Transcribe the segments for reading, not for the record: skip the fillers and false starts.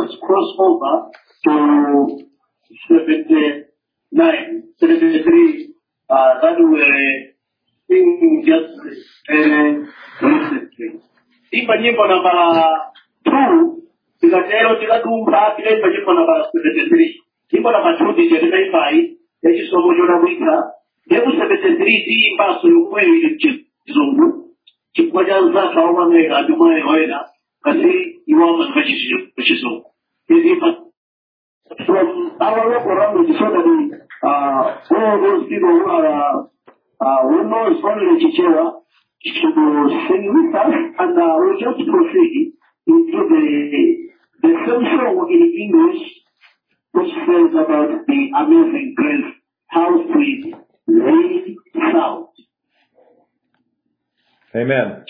let's cross over to 79, 73, that were singing just recently. Imba nyimbo namba 2, tikatero tikadumba tikaimba nyimbo namba 73. Nyimbo namba 2 tikataipai, yachisomo chodabwika. Hebu 73 tiimbaso yomweyo ili chizungu. Chifukwa cha nzaka omameka atumwaye oena, kasi iwama kachizungu. From our local language, so that all those people who knows only Chichewa should sing with us, and we'll just proceed into the same song in English, which says about the amazing grace, how sweet they sound. Amen.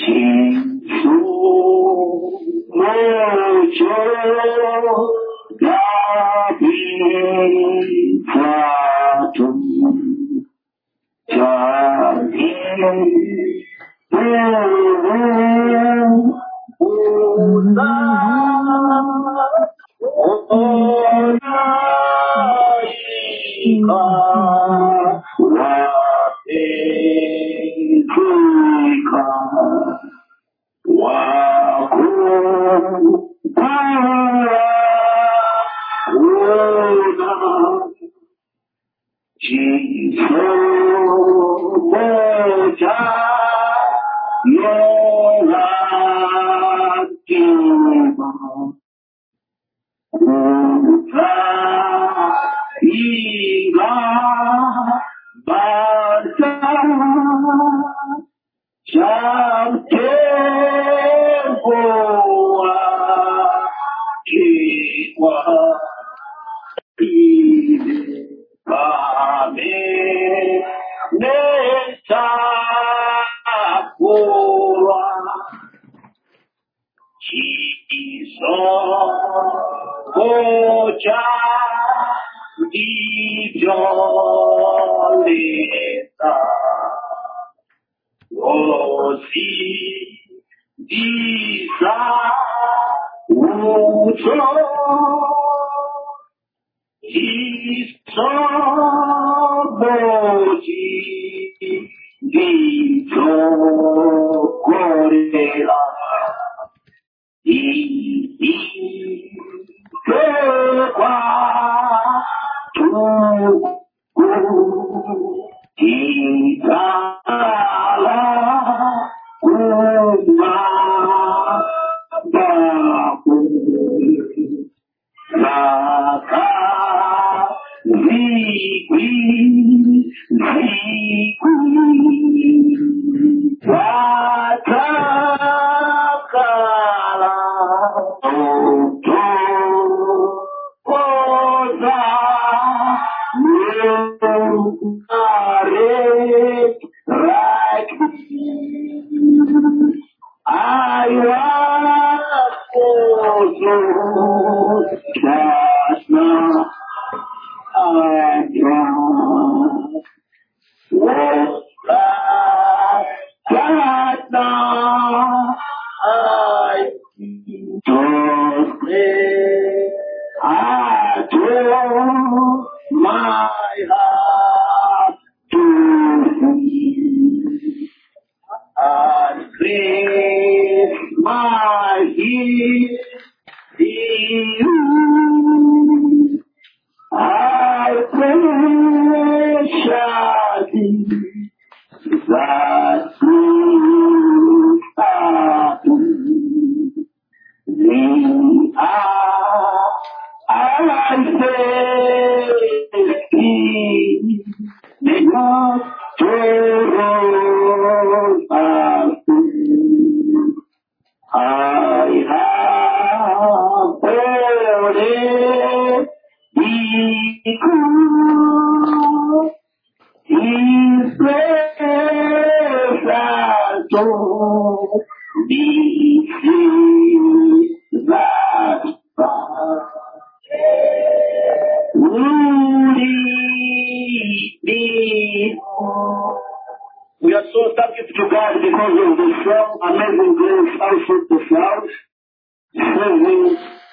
We are so thankful to God because of the song Amazing Grace, How Sweet the Sound, saving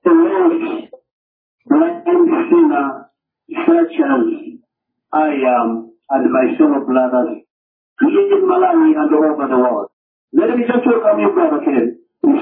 the lowest blind sinner such as I am and my fellow brothers in Malawi and all over the world. Let me just welcome you, Brother Ken.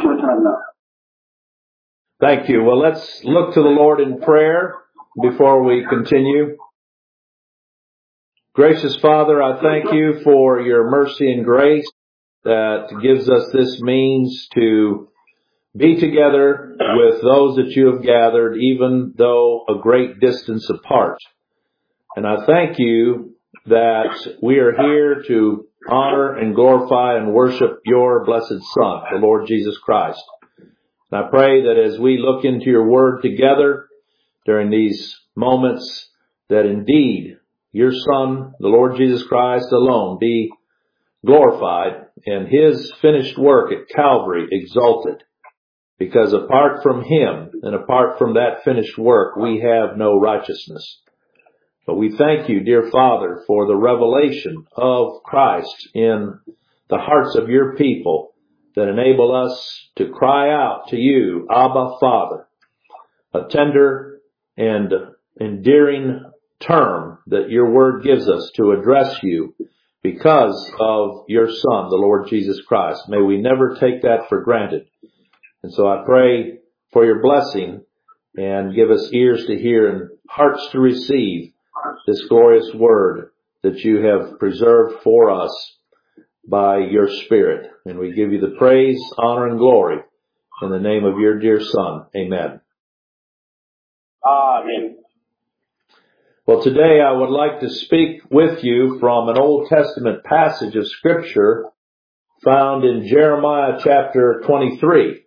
Thank you. Well, let's look to the Lord in prayer before we continue. Gracious Father, I thank you for your mercy and grace that gives us this means to be together with those that you have gathered, even though a great distance apart. And I thank you that we are here to honor and glorify and worship your blessed Son, the Lord Jesus Christ. And I pray that as we look into your word together during these moments, that indeed your Son, the Lord Jesus Christ alone, be glorified and his finished work at Calvary exalted. Because apart from him and apart from that finished work, we have no righteousness. But we thank you, dear Father, for the revelation of Christ in the hearts of your people that enable us to cry out to you, Abba, Father, a tender and endearing term that your word gives us to address you because of your Son, the Lord Jesus Christ. May we never take that for granted. And so I pray for your blessing and give us ears to hear and hearts to receive this glorious word that you have preserved for us by your Spirit. And we give you the praise, honor, and glory in the name of your dear Son. Amen. Amen. Well, today I would like to speak with you from an Old Testament passage of Scripture found in Jeremiah chapter 23.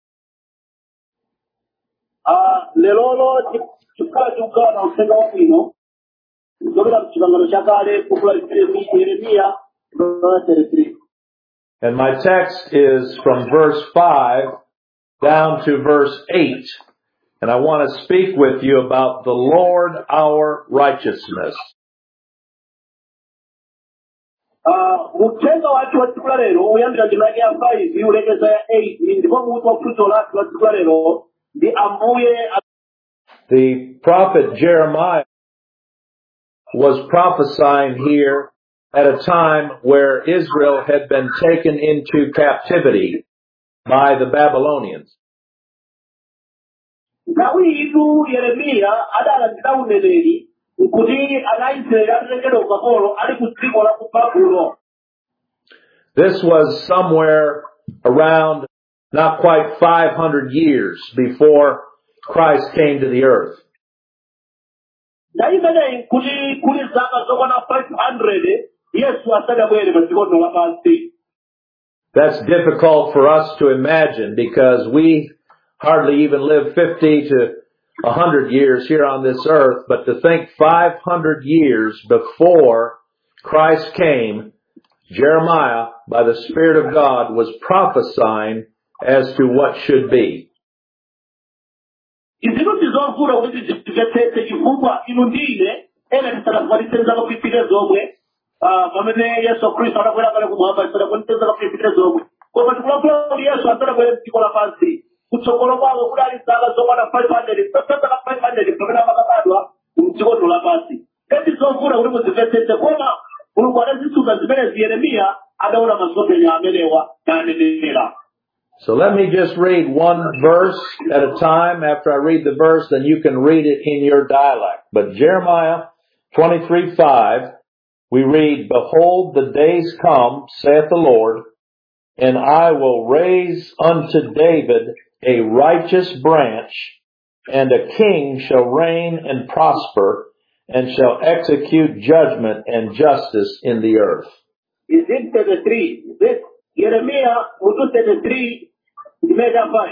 Lelolo chikala chukana usenga wapino kutokera kuchipangano chakale kukula Yeremia 33. And my text is from verse 5 down to verse 8. And I want to speak with you about the Lord our righteousness. Muthenga wathu wa tsiku la lero uyambira ndima yake ya 5 ulekeza ya 8 ndipo mutu wa phunziro lathu la tsiku la lero ndi Ambuye. The prophet Jeremiah was prophesying here at a time where Israel had been taken into captivity by the Babylonians. Nthawi itu Yeremiya adalandira uneneri kuti ana Israeli atengedwa ukapolo ali ku dziko la ku Babulo. This was somewhere around not quite 500 years before Christ came to the earth. Ndaimeneyi kuti kuli zaka zokwana 500 Yesu asadabwere pa dziko la pansi. That's difficult for us to imagine because we hardly even live 50 to 100 years here on this earth, but to think 500 years before Christ came, Jeremiah, by the Spirit of God, was prophesying as to what should be. Izino ndizovula kuti zimvetsetse chifukwa inu ndine ena tisadakwanisenza zakapipire zomwe pamene Yesu Khristu adakwera kale kumwamba tisadakwanisenza zakapipire zomwe koma tikulapula kuti Yesu asadabwere mdziko lapansi kutsogolo kwawo kudali zaka zokwana 500 zaka 500 pamene amakabadwa mdziko lapansi eti zovula kuti muzimvetsetse koma Mulungu adazisuka zimene Yeremiya adaona masomphenya amenewa nanenera. So let me just read one verse at a time. After I read the verse, then you can read it in your dialect. But Jeremiah 23:5, we read, Behold, the days come, saith the Lord, and I will raise unto David a righteous branch, and a king shall reign and prosper, and shall execute judgment and justice in the earth. Is it 33? This Jeremiah 33 Dimega 5.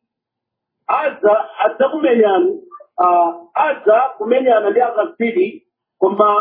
Adza kumenyana ndi akasiri koma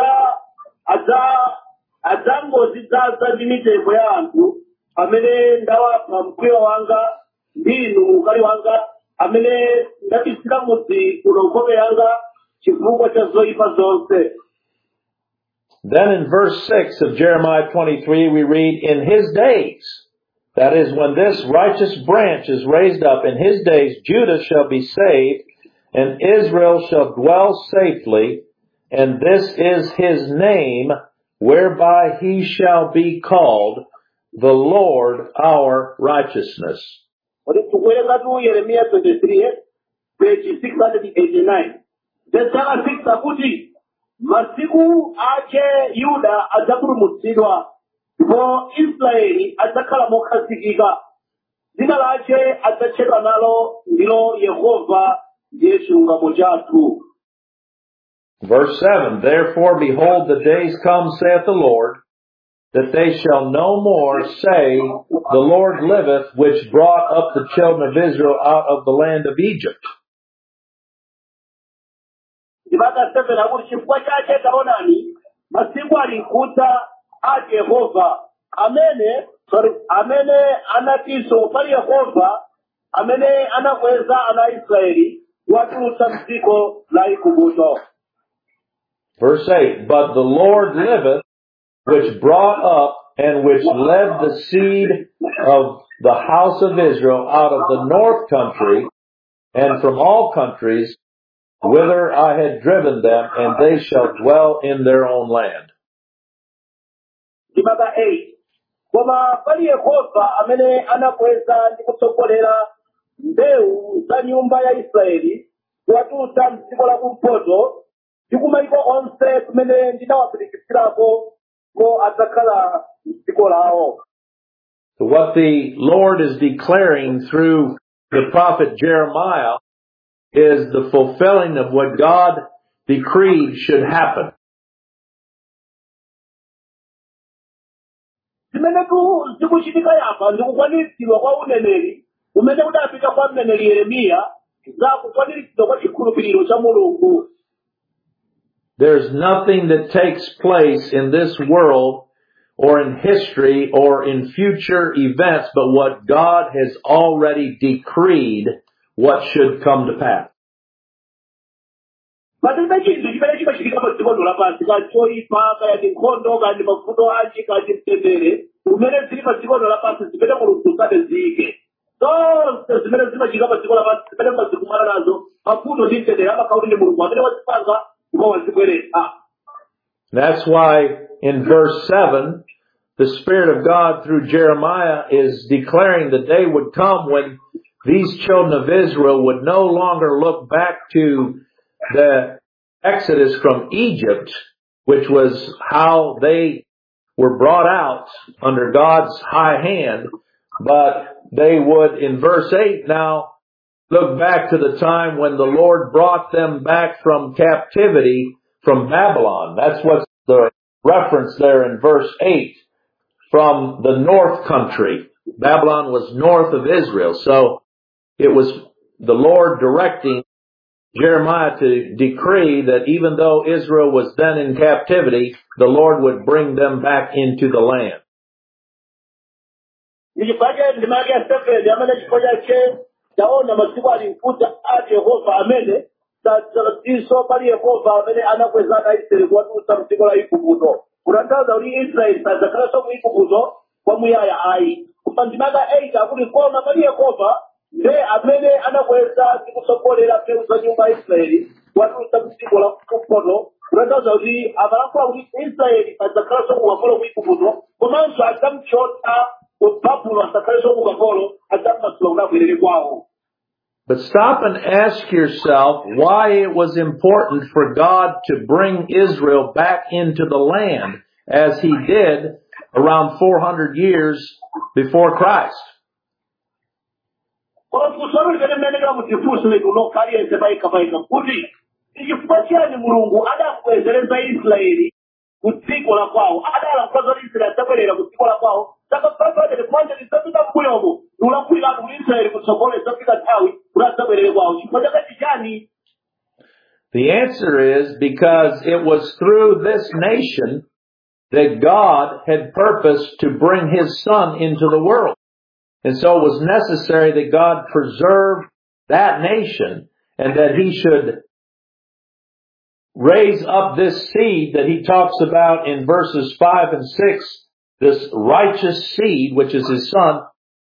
adzangozidzaza ndi mitengo ya anthu amene ndawapha mkwiyo wanga ndinu ukali wanga amene ndatisira mudzi kuno nkhope yanga chifukwa cha zoyipa zonse. Then in verse 6 of Jeremiah 23 we read, In his days That is, when this righteous branch is raised up in his days, Judah shall be saved, and Israel shall dwell safely, and this is his name, whereby he shall be called the Lord our righteousness. Tukuwerenga tu Yeremiya 23, page 689. Zesaka 6 akuti, masiku ache Yuda adzapulumutsidwa, ndipo Israeli adzakhala mokhazikika. Dzina lache adzatchedwa nalo ndilo Yehova ndiye chilungamo chathu. Verse 7, Therefore, behold, the days come, saith the Lord, that they shall no more say, The Lord liveth, which brought up the children of Israel out of the land of Egypt. Ndipaka 7 akuti chifukwa chache taonani, masiku ali nkudza a Yehova, amene anatinso pali Yehova, amene anakweza ana Israeli, kuwatulutsa m'dziko la Igupto. Verse 8, But the Lord liveth, which brought up and which led the seed of the house of Israel out of the north country, and from all countries, whither I had driven them, and they shall dwell in their own land. Ndipaka 8. Koma pali Yehova amene anakweza ndi kutsogolera mbewu za nyumba ya Israeli, kuwatulutsa m'dziko la kumpoto, ndi kumayiko onse kumene ndinawapirikitsirako ko adzakhala m'dziko lawo. So what the Lord is declaring through the prophet Jeremiah is the fulfilling of what God decreed should happen. Zimene zikuchitika yapa ndikukwaniritsidwa kwa uneneri umene udapita kwa mneneri Yeremiya za kukwaniritsidwa kwa chikhulupiriro cha Mulungu. There's nothing that takes place in this world or in history or in future events but what God has already decreed what should come to pass. Patenda chinthu chimene chimachitika pa dziko lapansi ka choyipa kaya ndi nkhondo kaya ndi mavuto anji kaya ndi mtendere umene zili pa dziko lapansi zimene Mulungu sadaziyike. Zonse zimene zimachitika pa dziko lapansi zimene mazikumana nazo mavuto ndi mtendere amakhala ndi Mulungu amene wazipanga ndipo wazibweretsa. That's why in verse 7, the Spirit of God through Jeremiah is declaring the day would come when these children of Israel would no longer look back to the Exodus from Egypt, which was how they were brought out under God's high hand, but they would, in verse 8 now, look back to the time when the Lord brought them back from captivity from Babylon. That's what's the reference there in verse 8, from the north country. Babylon was north of Israel. So it was the Lord directing Jeremiah to decree that even though Israel was then in captivity, the Lord would bring them back into the land. Taona masiku alimkuta ati Yehova amene tatiso pali Yehova amene anakweza ana Israeli kuwatulutsa m'dziko la Igupto. Kutanthauza kuti Israeli sadzakhalanso mu Igupto kwamuyaya ayi. Koma ndimaka 8 akuti koma pali Yehova ndiye amene anakweza ndi kutsogolera mbewu za nyumba ya Israeli kuwatulutsa m'dziko la kumpoto. Kutanthauza kuti amalankhula kuti Israeli sadzakhalanso mu ukapolo mu Igupto, komanso adzamchotsa But stop and ask yourself why it was important for God to bring Israel back into the land as he did around 400 years before Christ. Kudziko la kwawo adala kukaza Israeli adzabwerera kudziko la kwawo takapapata kumanja lisapita mbuyomo ulakulira ku Israeli kutsogole sapita nthawi kuti adzabwerere kwawo chifukwa chakati chani. The answer is because it was through this nation that God had purposed to bring his son into the world. And so it was necessary that God preserve that nation and that he should raise up this seed that he talks about in verses 5 and 6, this righteous seed, which is his son,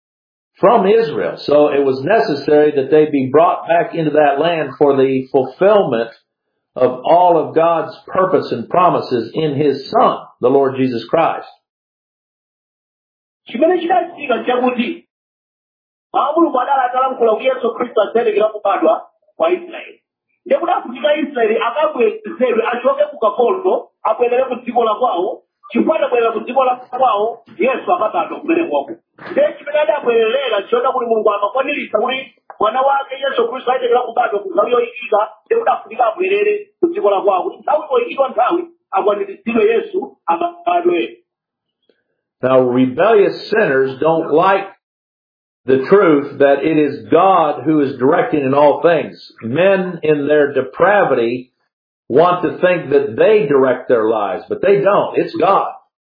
from Israel. So it was necessary that they be brought back into that land for the fulfillment of all of God's purpose and promises in His Son, the Lord Jesus Christ. chimene chidachitika chakuti Mulungu adalankhula kuti Yesu Khristu adzalekera kubadwa kwa Israeli. Ndekuti afunika Israeli akabwezedwe achoke ku ukapolo abwerere ku dziko la kwawo, chifukwa abwerera ku dziko la kwawo Yesu akabadwa kumene kwako. Ndiye chimene adabwererera chiona kuti Mulungu amakwaniritsa kuti mwana wake Yesu Khristu ayenera kubadwa ku nthawi yoyikika, ndekuti afunika abwerere ku dziko la kwawo kuti nthawi yoyikika nthawi akwaniritsidwe Yesu abadwe. Now, rebellious sinners don't like the truth that it is God who is directing in all things. Men in their depravity want to think that they direct their lives, but they don't. It's God.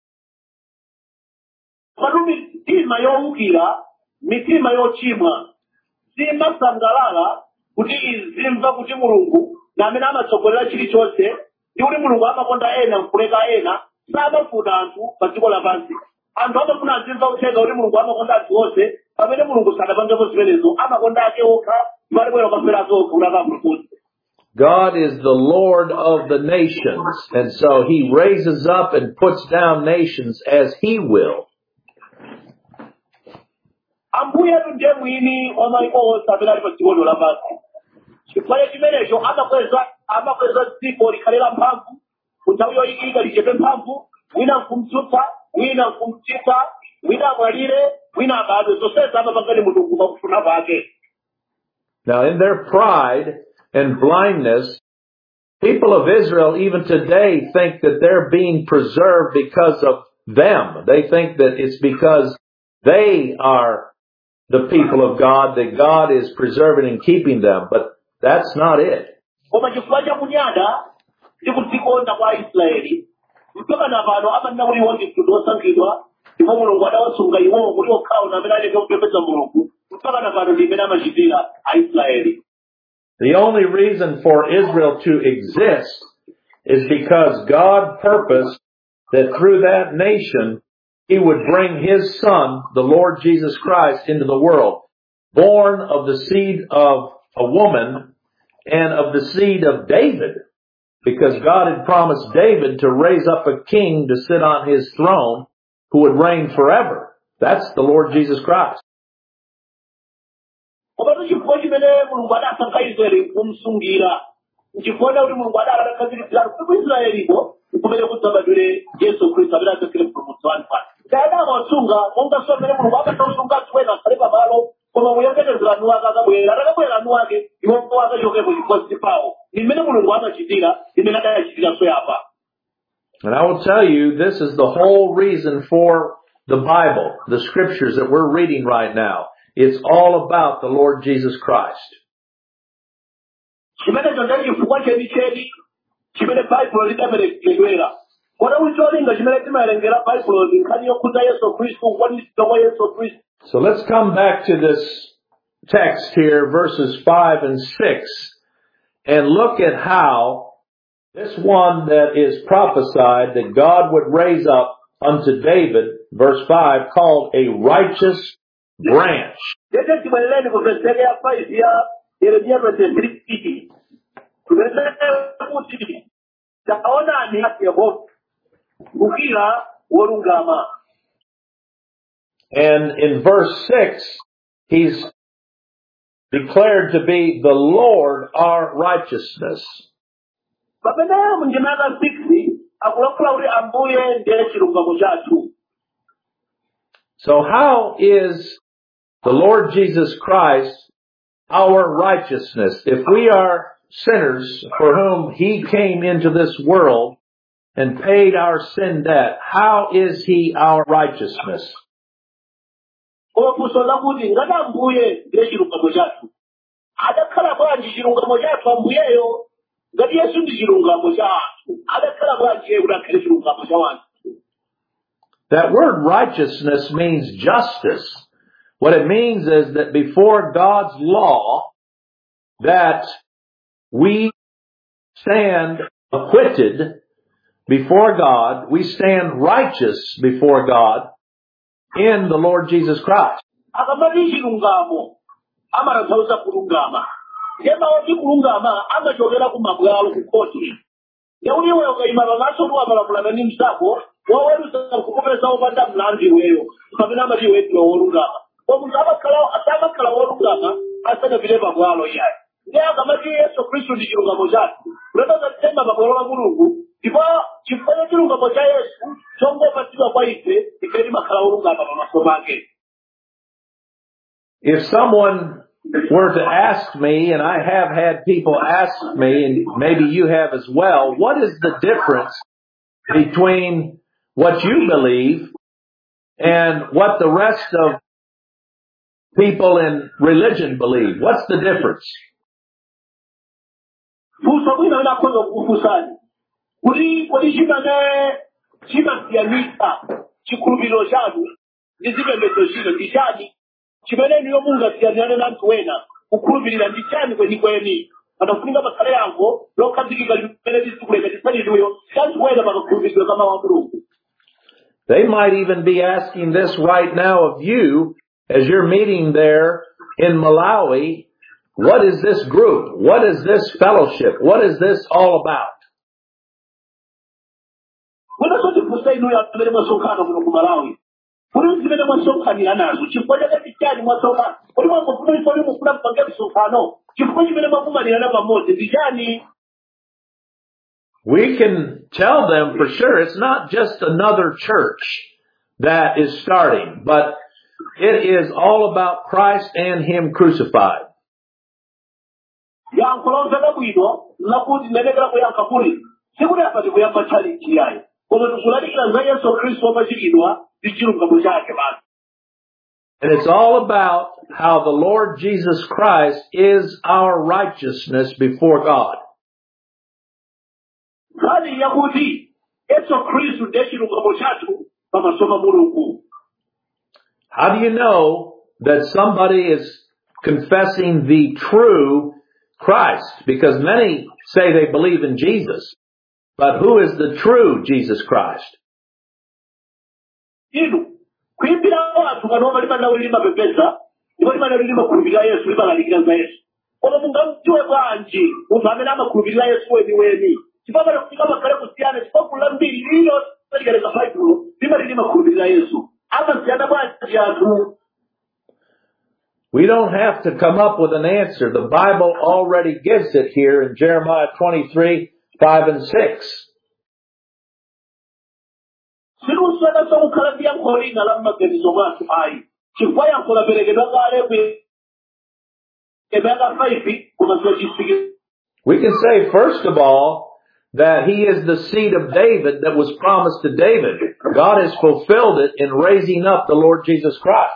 Mitima yowukira, mitima yochimwa, simasangalala kuti izimva kuti Mulungu na amene amatsogolera chilichonse, ndi kuti Mulungu amakonda ena mkuleka ena, samafuna anthu pa dziko lapansi. Anthu amafuna azimva uthenga kuti Mulungu amakonda anthu onse, pamene Mulungu sadapangepo zimenezo, amakonda ake okha, ndipo bwera kapera zokha unakapulupudza. God is the Lord of the nations, and so He raises up and puts down nations as He will. Ambuye ndiye mwini wa maiko onse amene ali pa dziko lapansi. Chifukwa chimenecho amakweza dziko likhale la mphamvu, ku nthawi yoyikika lichepe mphamvu, wina nkumtsutsa, wina nkumchita, wina amwalire, wina abadwe, zonsezi amapangani Mulungu pakufuna kwake. Now, in their pride and blindness, people of Israel even today think that they're being preserved because of them. They think that it's because they are the people of God, that God is preserving and keeping them, but that's not it. Koma chifukwa cha kunyada ndi kudzikonda kwa Israeli, mpaka na pano amanena kuti iwo ndi mtundu wosankhidwa, ndipo Mulungu adawasunga iwowo kuti okhawo amene aleke kupembedza Mulungu, mpaka na pano ndi imene amachitira Aisraeli. The only reason for Israel to exist is because God purposed that through that nation He would bring His Son, the Lord Jesus Christ, into the world, born of the seed of a woman and of the seed of David, because God had promised David to raise up a king to sit on His throne who would reign forever. That's the Lord Jesus Christ. And I will tell you, this is the whole reason for the Bible, the scriptures that we're reading right now. It's all about the Lord Jesus Christ. So let's come back to this text here, verses 5 and 6, and look at how this one that is prophesied that God would raise up unto David, verse 5, called a righteous branch. And in verse 6, he's declared to be the Lord our righteousness. So how is the Lord Jesus Christ our righteousness? If we are sinners for whom He came into this world and paid our sin debt, how is He our righteousness? That word righteousness means justice. What it means is that before God's law, that we stand acquitted before God, we stand righteous before God in the Lord Jesus Christ. akamati chilungamo amatanthauza kulungama yemaoti kulungama amachokera kumabwalo ku khoti yakuti iweyo ukayima pamaso tiwamalamulana ndi msako waweruza kukupeza opanda mlandu iweyo pamene amati iwe ndiwe wolungama ko munthu amakhala wolungama asanapite pabwalo iyayi ndiye akamati yesu khristu ndi chilungamo chathu kuletoza kutenga pabwalo la mulungu ndipo chifukwa cha chilungamo cha yesu chongopatsidwa kwa ife ife timakhala wolungama pamaso pake. If someone were to ask me, and I have had people ask me, and maybe you have as well, what is the difference between what you believe and what the rest of people in religion believe? What's the difference? Funso bwino inakhonza kukufunsani kuti chimene chimasiyanitsa chikhulupiriro chanu ndi zipembedzo zina ndi chani chimene niyo mungasiyanirane na anthu ena kukhulupirira ndi chani kwenikweni panafunika pakhale yankho lokhazikika limene lisikuleka tisaliduyo anthu ena pakakhulupiridwe kama wa mulungu. They might even be asking this right now of you as you're meeting there in Malawi. What is this group? What is this fellowship? What is this all about? We can tell them for sure it's not just another church that is starting, but it is all about Christ and Him crucified. And it's all about how the Lord Jesus Christ is our righteousness before God. How do you know that somebody is confessing the true Christ? Because many say they believe in Jesus, but who is the true Jesus Christ? We don't have to come up with an answer. The Bible already gives it here in Jeremiah 23, 5 and 6. We can say, first of all, that He is the seed of David that was promised to David. God has fulfilled it in raising up the Lord Jesus Christ.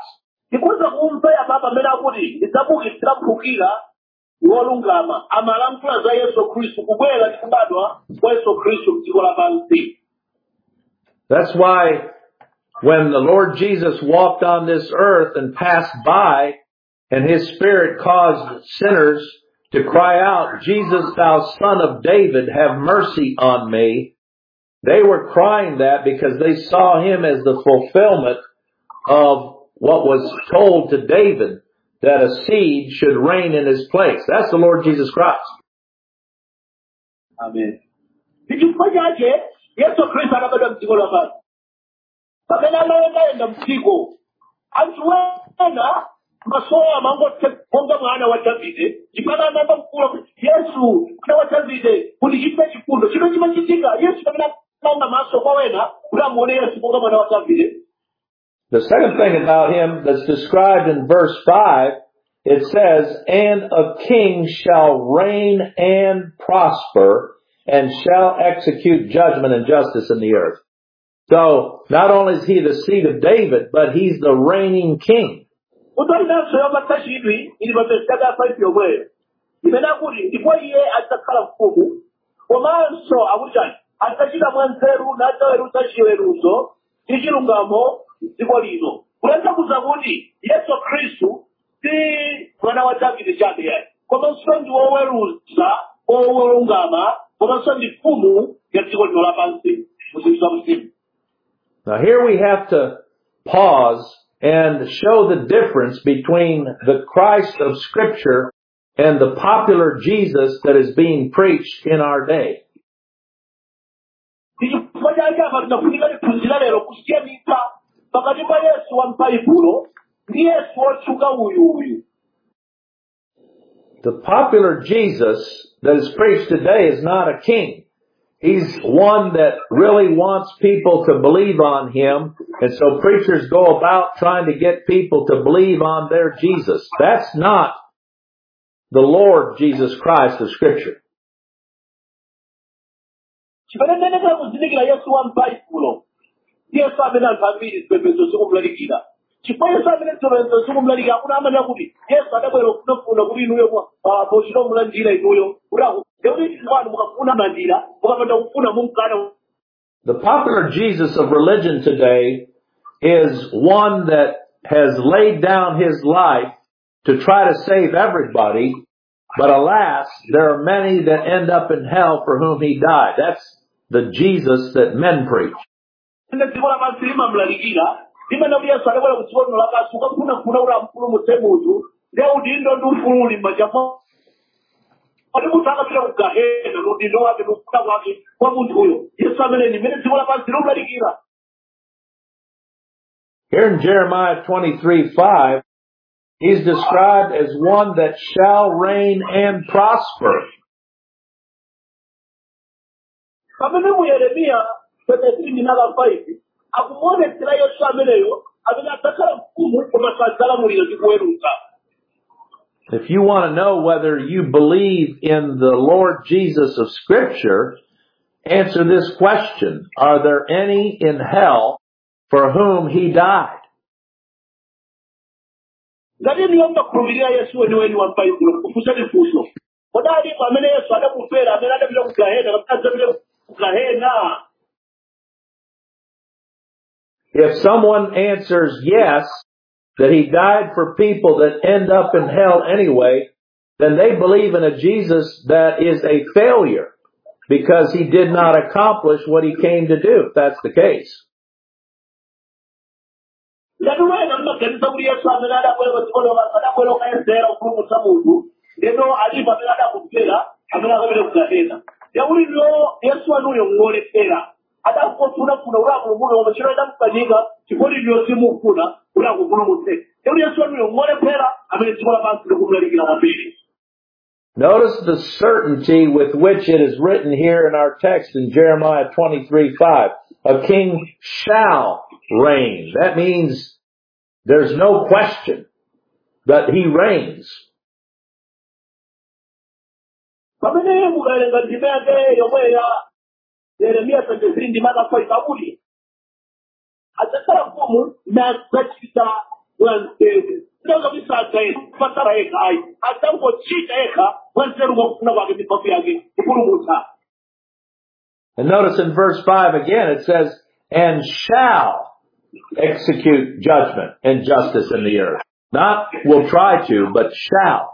That's why when the Lord Jesus walked on this earth and passed by, and His Spirit caused sinners to cry out, Jesus, thou Son of David, have mercy on me. They were crying that because they saw Him as the fulfillment of what was told to David, that a seed should reign in His place. That's the Lord Jesus Christ. Amen. masoya mangokonga mwana wa Davide chipana namba mkulu Yesu mwana wa Davide kulichita chifundo chino chimachitika Yesu kamina manga maso kwa wena ulamuone Yesu konga mwana wa Davide. The second thing about Him that's described in verse 5, it says, and a king shall reign and prosper and shall execute judgment and justice in the earth. So not only is He the seed of David, but He's the reigning king. Now here we have to pause and show the difference between the Christ of Scripture and the popular Jesus that is being preached in our day. chifukwa chake apa tinafunika tiphunzira lero kusiyanitsa pakati pa Yesu wa m'Baibulo ndi Yesu wotchuka uyu. The popular Jesus that is preached today is not a king. He's one that really wants people to believe on him, and so preachers go about trying to get people to believe on their Jesus. That's not the Lord Jesus Christ of Scripture. chimene ndinenekera kuzindikira Yesu wa m'Baibulo Yesu amene anthu ambiri zipembedzo zikumulalikira. Chifukwa Yesu amene zipembedzo zikumulalikira akuna amanena kuti Yesu adabwera kufunafuna kuti inuyo pochita mulandira inuyo kuti wanu mukafuna mandira mukapanda kufuna mumkana. The popular Jesus of religion today is one that has laid down his life to try to save everybody, but alas, there are many that end up in hell for whom he died. That's the Jesus that men preach. Dziko lapansi limamulalikira limene kuti Yesu adabwera ku dziko lapansi ukafuna kuti ampulumutse munthu ndiye udindo ndi ufulu uli m'manja mwake. Ati munthu akapita ku gahena udindo wake ndi ufuna kwake kwa munthuyo. Yesu amene limene dziko lapansi limulalikira. Here in Jeremiah 23:5, he's described as one that shall reign and prosper. Pamene mu Yeremiya 23:5 akumuonetsera Yesu ameneyo amene adzakhala mfumu koma sadzalamulira ndi kuweruza. If you want to know whether you believe in the Lord Jesus of Scripture, answer this question. Are there any in hell for whom he died? Ngati ndiyo mnakhulupirira Yesu weniweni wa m'Baibulo kufunsani funso. Kodali pamene Yesu adamufera amene adapita ku gahena kapita adzapita ku gahena. If someone answers yes, that he died for people that end up in hell anyway, then they believe in a Jesus that is a failure because he did not accomplish what he came to do, if that's the case. Ngati wena mmaganiza kuti Yesu amene adabwera pa dziko lapansi adabwera kuyesera kupulumutsa munthu ndipo alipo amene adakufera amene akapita ku gahena. Yakuti lo Yesu wanuyo ngolephera. Adakufuna kuti akupulumutse koma ntchito idamupanyika chifukwa ndiyo simufuna kuti akupulumutse. Yakuti Yesu wanuyo ngolephera amene dziko lapansi likumulalikira kwambiri. Notice the certainty with which it is written here in our text in Jeremiah 23:5. A king shall reign. That means there's no question that he reigns. Pamene mukawerenga ndime yake yomwe ya Yeremiya 23:5 akuti adzakhala mfumu nadzachita mwanzeru. Ndauza kuti sadzaenda kupatala yekha ayi adzangochita yekha mwanzeru mwakufuna kwake ndi mphamvu yake kupulumutsa. And notice in verse 5 again it says, and shall execute judgment and justice in the earth. Not will try to, but shall.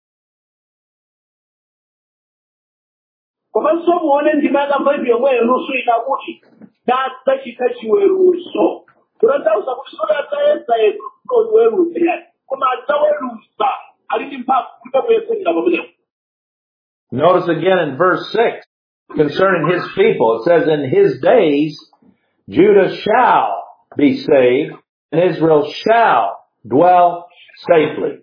Komanso muone ndime yake Baibulo yomweyo nusu inakuti nadzachita chiweruzo. Kutanthauza kuti sodadzayesa yekha kuweruza yani koma adzaweruza ali ndi mphamvu kuti kuyesera pamenepo. Notice again in verse 6, concerning his people, it says, in his days, Judah shall be saved, and Israel shall dwell safely.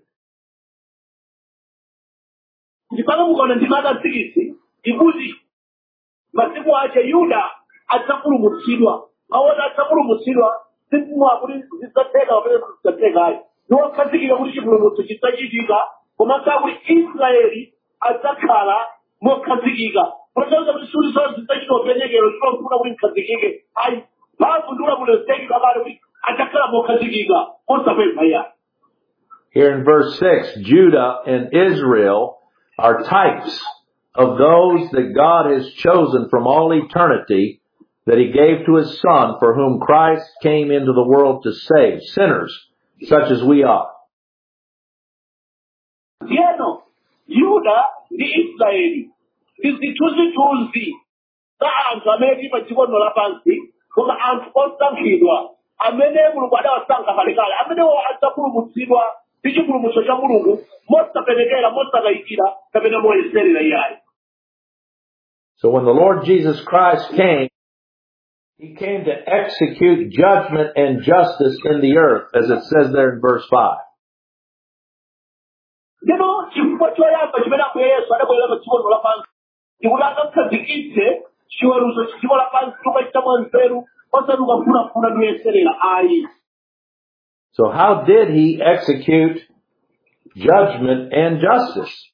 Ndipaka mukaona ndime yake 6 ikuti masiku ache Yuda adzapulumutsidwa. Aona adzapulumutsidwa simu akuti zidzatheka pamene zidzatheka ayi. Ndiwokhazikika kuti chipulumutso chidzachitika komanso akuti Israeli adzakhala mokhazikika. Kutanthauza kuti suli zonse zidzachita upenekero chifuna kuti mkhazikike. Ayi mphamvu ndi ulamuliro zidzachita kale kuti adzakhala mokhazikika osapempha yani. Here in verse 6, Judah and Israel are types of those that God has chosen from all eternity that he gave to his Son, for whom Christ came into the world to save sinners such as we are. Yeno, Yuda ndi Israeli ndi zithunzithunzi za anthu amene pa dziko lapansi koma anthu osankhidwa amene mulungu adawasankha kalekale amenewo adzapulumutsidwa ndi chipulumutso cha mulungu mosapenekera mosakayikira kapena moyeserera iyayi. So when the Lord Jesus Christ came, He came to execute judgment and justice in the earth, as it says there in verse 5. Lero chifukwa choyamba chimene Ambuye Yesu adabwera pa dziko lapansi ndikuti akakhazikitse chiweruzo dziko lapansi chokachita mwanzeru osati kufunafuna ndi kuyeserera ayi. So how did He execute judgment and justice?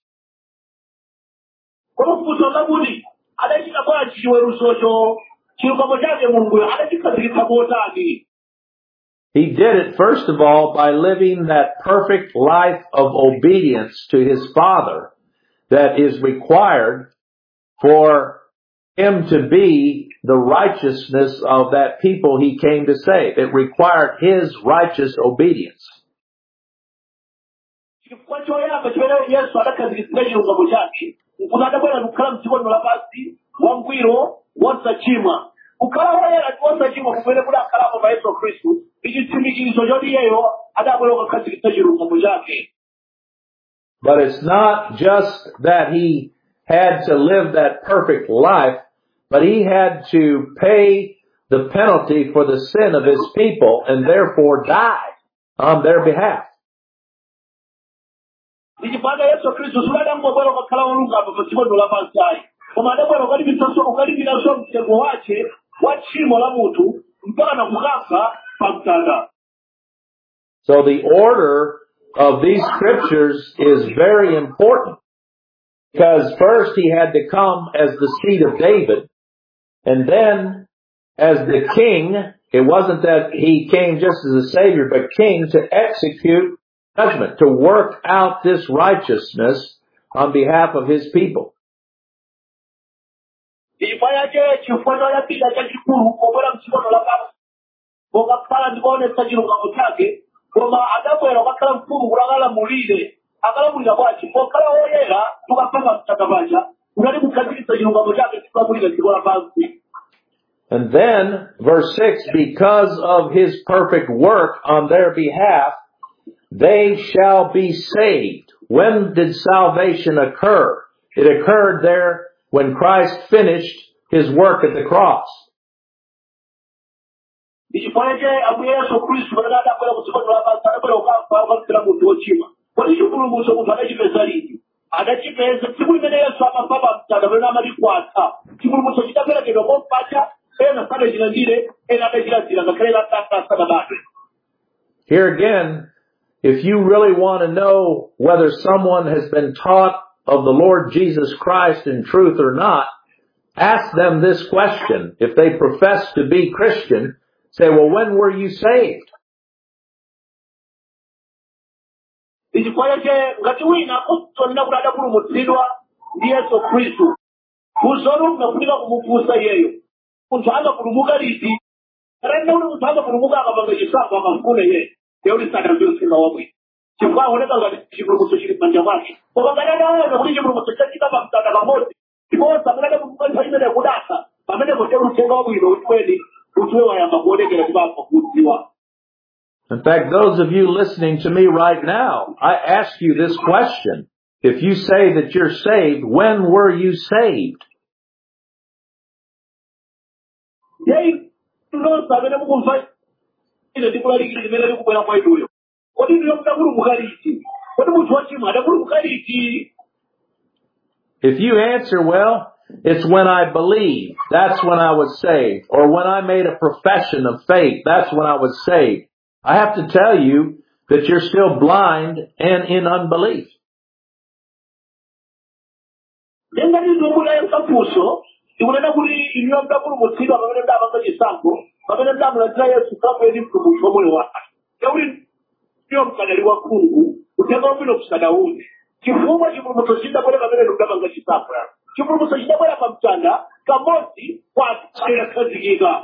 Koma funso lakuti adachita bwanji chiweruzocho chilungamo chake mulunguyo adachikhazikitsa botani? He did it, first of all, by living that perfect life of obedience to His Father that is required for Him to be the righteousness of that people He came to save. It required His righteous obedience. Chifukwa choyamba chimene Yesu adakhazikitsa chilungamo chake kuti adabwera kukhala mdziko lapansi wangwiro wosachimwa. Kukhala woyera ndi wosachimwa kumene kuti akhalapo pa Yesu Khristu ndi chitsimikizo choti iyeyo adabwera kukhazikitsa chilungamo chake. But it's not just that He had to live that perfect life, but He had to pay the penalty for the sin of His people and therefore die on their behalf. Ndichipanga Yesu Khristu suladangobwera kukhala wolungama pa dziko lapansi ayi, koma adabwera ukalipiraso mtengo wace wa tchimo la munthu mpaka na kukafa pa mtanda. So the order of these scriptures is very important, because first He had to come as the seed of David, and then as the king. It wasn't that He came just as a savior, but king to execute judgment, to work out this righteousness on behalf of His people. Chifukwa chake chifukwa choyambira chachikulu kubwera mdziko lapansi pokakhala ndi kuonetsa chilungamo chake, koma adabwera kukakhala mfumu kuti akalamulire. Akalamulira bwanji? Pokhala woyera tukapanga mtanda paja unali kukhazikitsa chilungamo chake chikulamulira dziko lapansi. And then, verse 6, because of His perfect work on their behalf, they shall be saved. When did salvation occur? It occurred there when Christ finished His work at the cross. Chifukwa chake Ambuye Yesu Khristu pamene adabwera ku dziko lapansi adabwera kukafa munthu wochimwa. Kodi chipulumutso munthu adachipeza liti? Adachipeza tsiku limene Yesu amafa pa mtanda pamene amalikwatsa. Chipulumutso chidaperekedwa mopacha ena sadachilandire ena adachilandira ngakhale sadabadwe. Here again, if you really want to know whether someone has been taught of the Lord Jesus Christ in truth or not, ask them this question. If they profess to be Christian, say, well, when were you saved? Chifukwa chake ngati wina akutonena kuti adapulumutsidwa ndi Yesu Khristu, kuzolo unafunika kumufunsa iyeyo. Munthu amapulumuka liti? Karena munthu amapulumuka akapanga chisankho akamfuna iyeyo. Yoli sadambi utsinga wabwino. Chifukwa aoneka ngati chipulumutso chili m'manja mwake. Koma ngati adaona kuti chipulumutso chachita pa mtanda pamodzi, ndiponso amene adapulumuka nthawi imene kudasa, pamene kotero uthenga wabwino utiweni utiwe wayamba kuonekera kuti bambo kudziwa. In fact, those of you listening to me right now, I ask you this question. If you say that you're saved, when were you saved? Yei, nonse amene mukumva ine ndikulalikira limene likubwera kwa inuyo. Kodi ndiyo mudapulumuka liti? Kodi munthu wachimwa adapulumuka liti? If you answer, well, it's when I believed, that's when I was saved. Or when I made a profession of faith, that's when I was saved. I have to tell you that you're still blind and in unbelief. Ngati ndikubula yankapuso, ikunena kuti iniyo mudapulumutsidwa pamene mdapanga chisankho, pamene mdamulandira Yesu Khristu eni mpulumutsi wa moyo wake. Yakuti ndiyo mkanali wa khungu, uthenga wabwino kusadauze. Chifukwa chipulumutso chidabwera pamene mdapanga chisankho. Chipulumutso chidabwera pa mtanda kamodzi kwatera khazikika.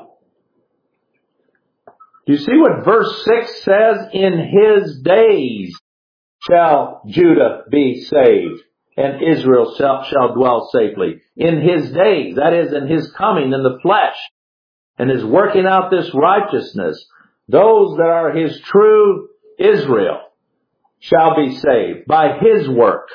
You see what verse 6 says? In His days shall Judah be saved, and Israel shall dwell safely. In His days, that is, in His coming in the flesh, and His working out this righteousness. those that are his true Israel shall be saved by his work.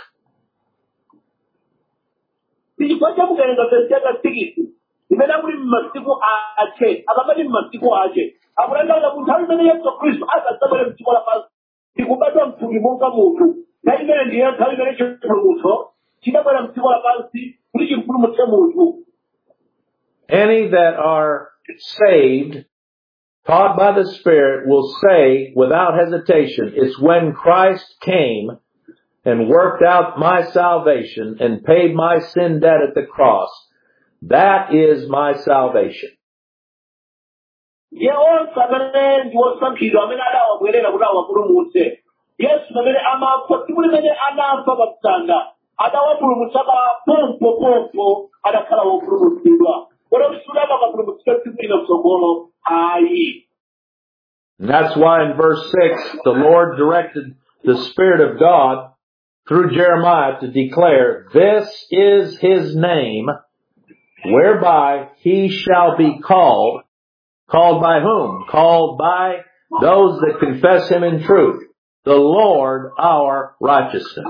Chifukwa chakukalenga verse yaka 6 imene akuli m'masiku ache akamati m'masiku ache akulandaula kuti nthawi imene Yesu Khristu adzabwera m'dziko lapansi ikubadwa mthupi monga munthu na imene ndiye nthawi imene chipulumutso chidabwera m'dziko lapansi kuti chimpulumutse munthu. Any that are saved, taught by the Spirit, will say without hesitation, it's when Christ came and worked out my salvation and paid my sin debt at the cross. That is my salvation. Ye onse amene ndi osankhidwa amene adawabwerera kuti awapulumutse. Yesu amene amafa tsiku limene anafa pa mtanda adawapulumutsa pompo adakhala wopulumutsidwa. And that's why in verse 6, the Lord directed the Spirit of God through Jeremiah to declare, this is his name, whereby he shall be called. Called by whom? Called by those that confess him in truth. The Lord our righteousness.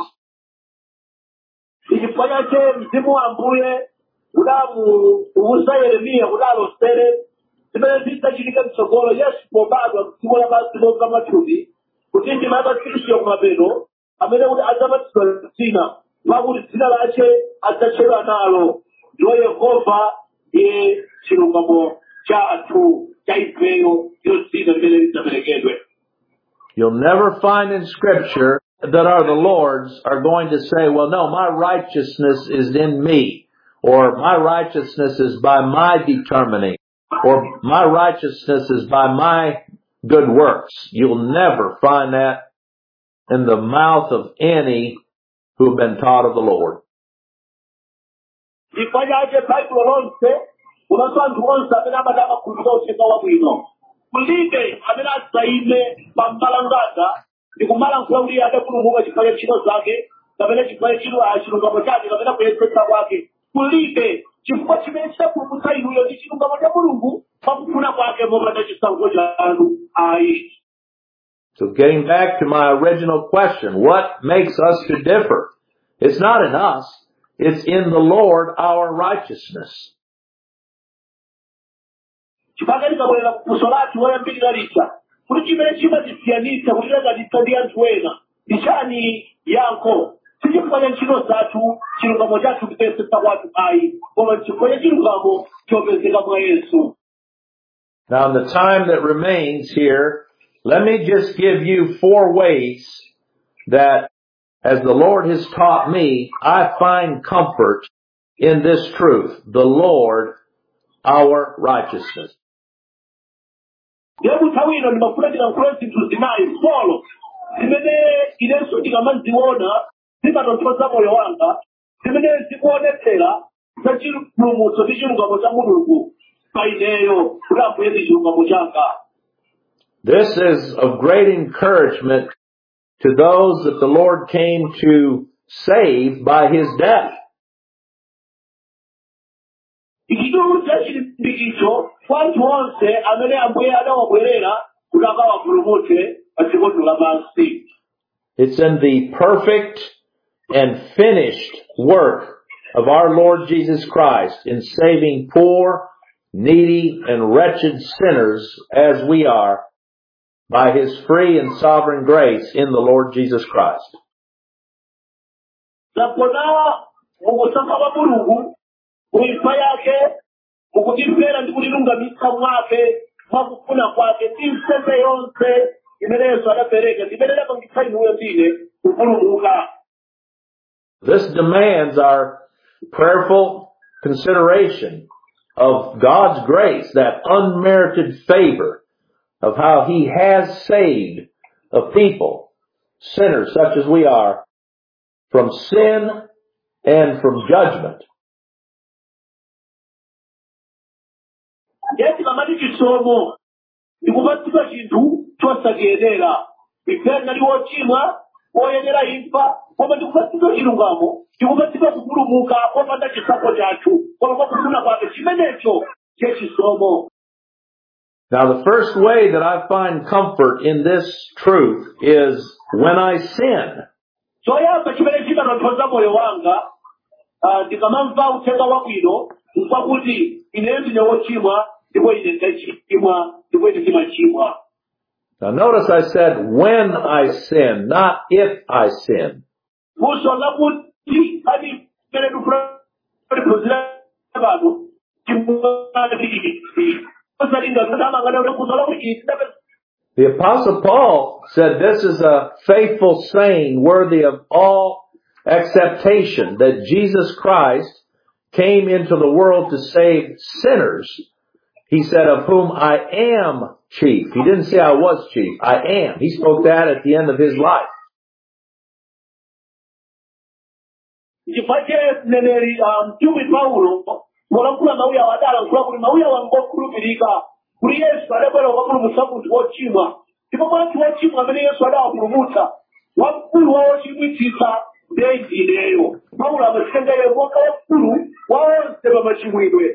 Uza Yeremia udalosere zimene zitachitika mtsogolo Yesu pobadwa m'dziko lapansi monga mathupi kuti ndi mabatisiyo kumapero amene kuti adzabatizidwa dzina mwakuti dzina lace adzatchedwa nalo ndiwo Yehova ndiye chilungamo cha anthu cha Israeli ndiyo dzina limene lidzaperekedwe. You'll never find in Scripture that are the Lord's are going to say, well, no, my righteousness is in me. Or my righteousness is by my determining. Or my righteousness is by my good works. You'll never find that in the mouth of any who have been taught of the Lord. Kulibe chifukwa chimene chapulumutsa inuyo ndi chilungamo cha Mulungu pakufuna kwake mopanda chisankho chanu ayi. So getting back to my original question, what makes us to differ? It's not in us, it's in the Lord our righteousness. Chipaka likabwera kufunso lathu woyambirira lija kuti chimene chimatisiyanitsa kutilekanitsa ndi anthu ena ndi chani yankho. Now, in the time that remains here, let me just give you 4 ways that, as the Lord has taught me, I find comfort in this truth, the Lord, our righteousness. zimatonthoza moyo wanga zimene zikuonetsera za chipulumutso ndi chilungamo cha Mulungu pa ineyo kuti ambuye ndi chilungamo changa. This is of great encouragement to those that the Lord came to save by his death. Ichitu cha chilimbikitso kwa anthu onse amene ambuye adawabwerera kuti akawapulumutse pa dziko lapansi. It's in the perfect and finished work of our Lord Jesus Christ in saving poor, needy, and wretched sinners as we are by his free and sovereign grace in the Lord Jesus Christ. This demands our prayerful consideration of God's grace, that unmerited favor of how he has saved a people, sinners such as we are, from sin and from judgment. Now, the first way that I find comfort in this truth is when I sin. choyamba chimene chimatonthoza moyo wanga ndikamamva uthenga wabwino nkwakuti ine ndine wochimwa ndipo ine ndachimwa ndipo ine ndimachimwa. Now, notice I said when I sin, not if I sin. funso lakuti adi pene ndikuphunzira pano The Apostle Paul said this is a faithful saying worthy of all acceptation, that Jesus Christ came into the world to save sinners. He said, of whom I am chief. He didn't say I was chief. I am. He spoke that at the end of his life. chifukwa mneneri mtumi Paulo molankhula mawu awa adalankhula kuti mawu awa ngokhulupirika kuti Yesu adabwera kukapulumutsa munthu wochimwa ndipo munthu wochimwa amene Yesu adawapulumutsa wamkulu wa wochimwitsitsa ndiye ineyo. Paulo amatengera monga wamkulu wa onse pa machimwidwe.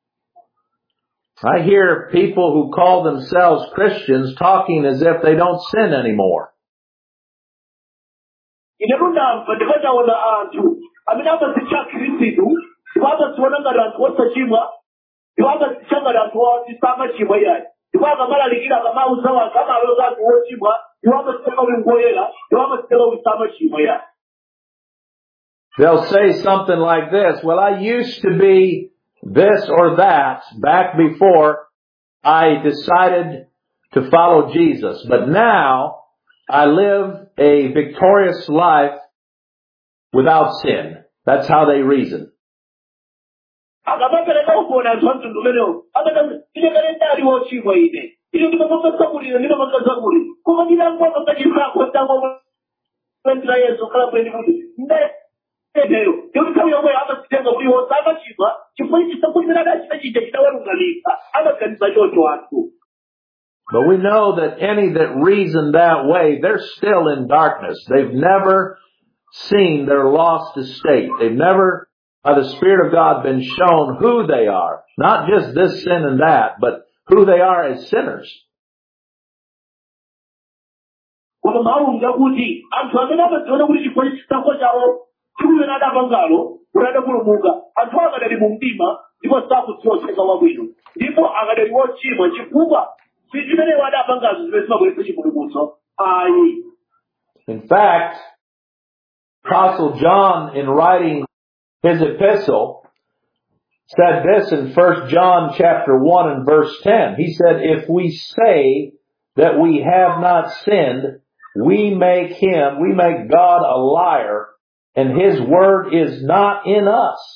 I hear people who call themselves Christians talking as if they don't sin anymore. ine ndamva ndikadaona anthu amene amazitcha Khristu ndipo amaziona ngati anthu osachimwa ndipo amazitcha ngati anthu oti samachimwa iyayi ndipo akamalalikira akamauza wanthu amaloza anthu wochimwa ndipo amaziteka kuti ngoyera ndipo amaziteka kuti samachimwa iyayi. They'll say something like this, well, I used to be this or that back before I decided to follow Jesus, but now I live a victorious life without sin. That's how they reason. akamapereka ukuona anthu a mtundu umenewo akati ine kale ndali wochimwa ine ndimamanga kuti ndimamanga kuti koma ndinangomanga chifako ndangomwendera Yesu khala bwene kuti ndeyo ndipo nthawi yomweyo amazitenga kuti wonse amachimwa chifukwa chisakuti mene adachita chija chidawerungalika amaganiza choncho anthu. But we know that any that reason that way, they're still in darkness. They've never seen their lost estate. They've never, by the Spirit of God, been shown who they are. Not just this sin and that, but who they are as sinners. Koma maunga kuti anthu amene amadziona kuti chifukwa chisankho chawo chimene adapangalo kuti adapulumuka anthu akadali mu mdima ndipo sakudziwa uthenga wabwino ndipo akadali wochimwa chifukwa in fact, Apostle John, in writing his epistle, said this in 1 John chapter 1 and verse 10. He said, if we say that we have not sinned, we make God a liar, and his word is not in us.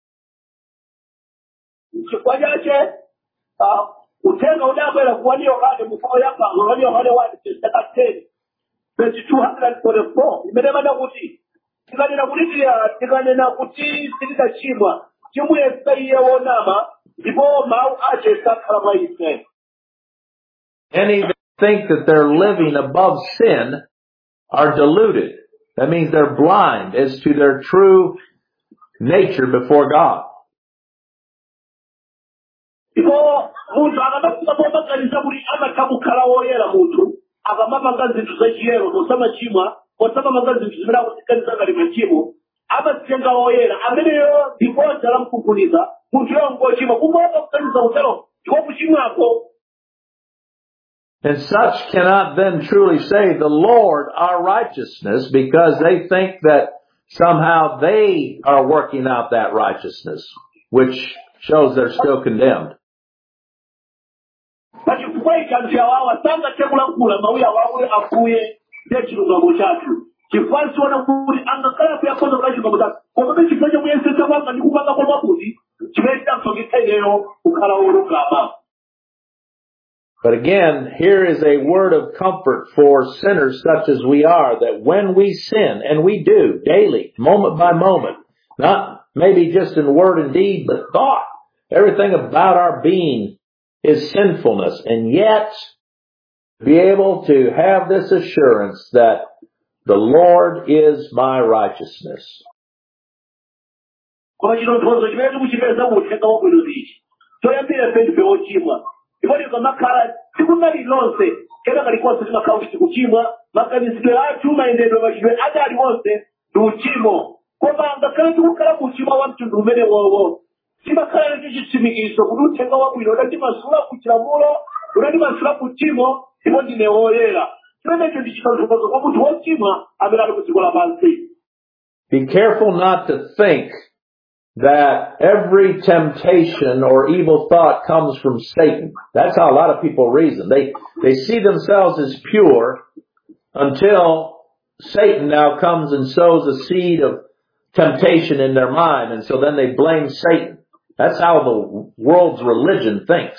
Utenga udabwera kuwani Yohane mufao yapa Yohane 1:10 page 244 imenemana kuti tikanena kuti tikachimwa chimuyesa iye wonama ndipo mawu ache sakhala mwa ife. Any that think that they're living above sin are deluded. That means they're blind as to their true nature before God. Ndipo munthu akamafika pomaganiza kuti amakhala woyera munthu akamapanga zinthu zachiyero posamachimwa posamapanga zinthu zimene akusikanisa ngati machimo amatenga woyera ameneyo ndipodza la mkukhuniza munthuyo ngochimwa kumboka kuganiza utero ndipo kuchimwako. And such cannot then truly say the Lord our righteousness, because they think that somehow they are working out that righteousness, which shows they're still condemned. But again, here is a word of comfort for sinners such as we are, that when we sin, and we do daily, moment by moment, not maybe just in word and deed, but thought, everything about our being is sinfulness, and yet be able to have this assurance that the Lord is my righteousness. ndipo likamakhala tsiku lililonse kena kalikonse timakhala kuti tikuchimwa maganizidwe athu mayendedwe machitidwe ati aliwonse ndi uchimo koma ngakhale tikukhala kuchimwa wa mtundu umene wowo timakhala ndi chitsimikizo kuti uthenga wabwino udandimasula ku chilamulo udandimasula ku tchimo ndipo ndine woyera chimenecho ndi chitonthozo kwa munthu wochimwa amene ali ku dziko lapansi. Be careful not to think that every temptation or evil thought comes from Satan. That's how a lot of people reason. They see themselves as pure until Satan now comes and sows a seed of temptation in their mind, and so then they blame Satan. That's how the world's religion thinks.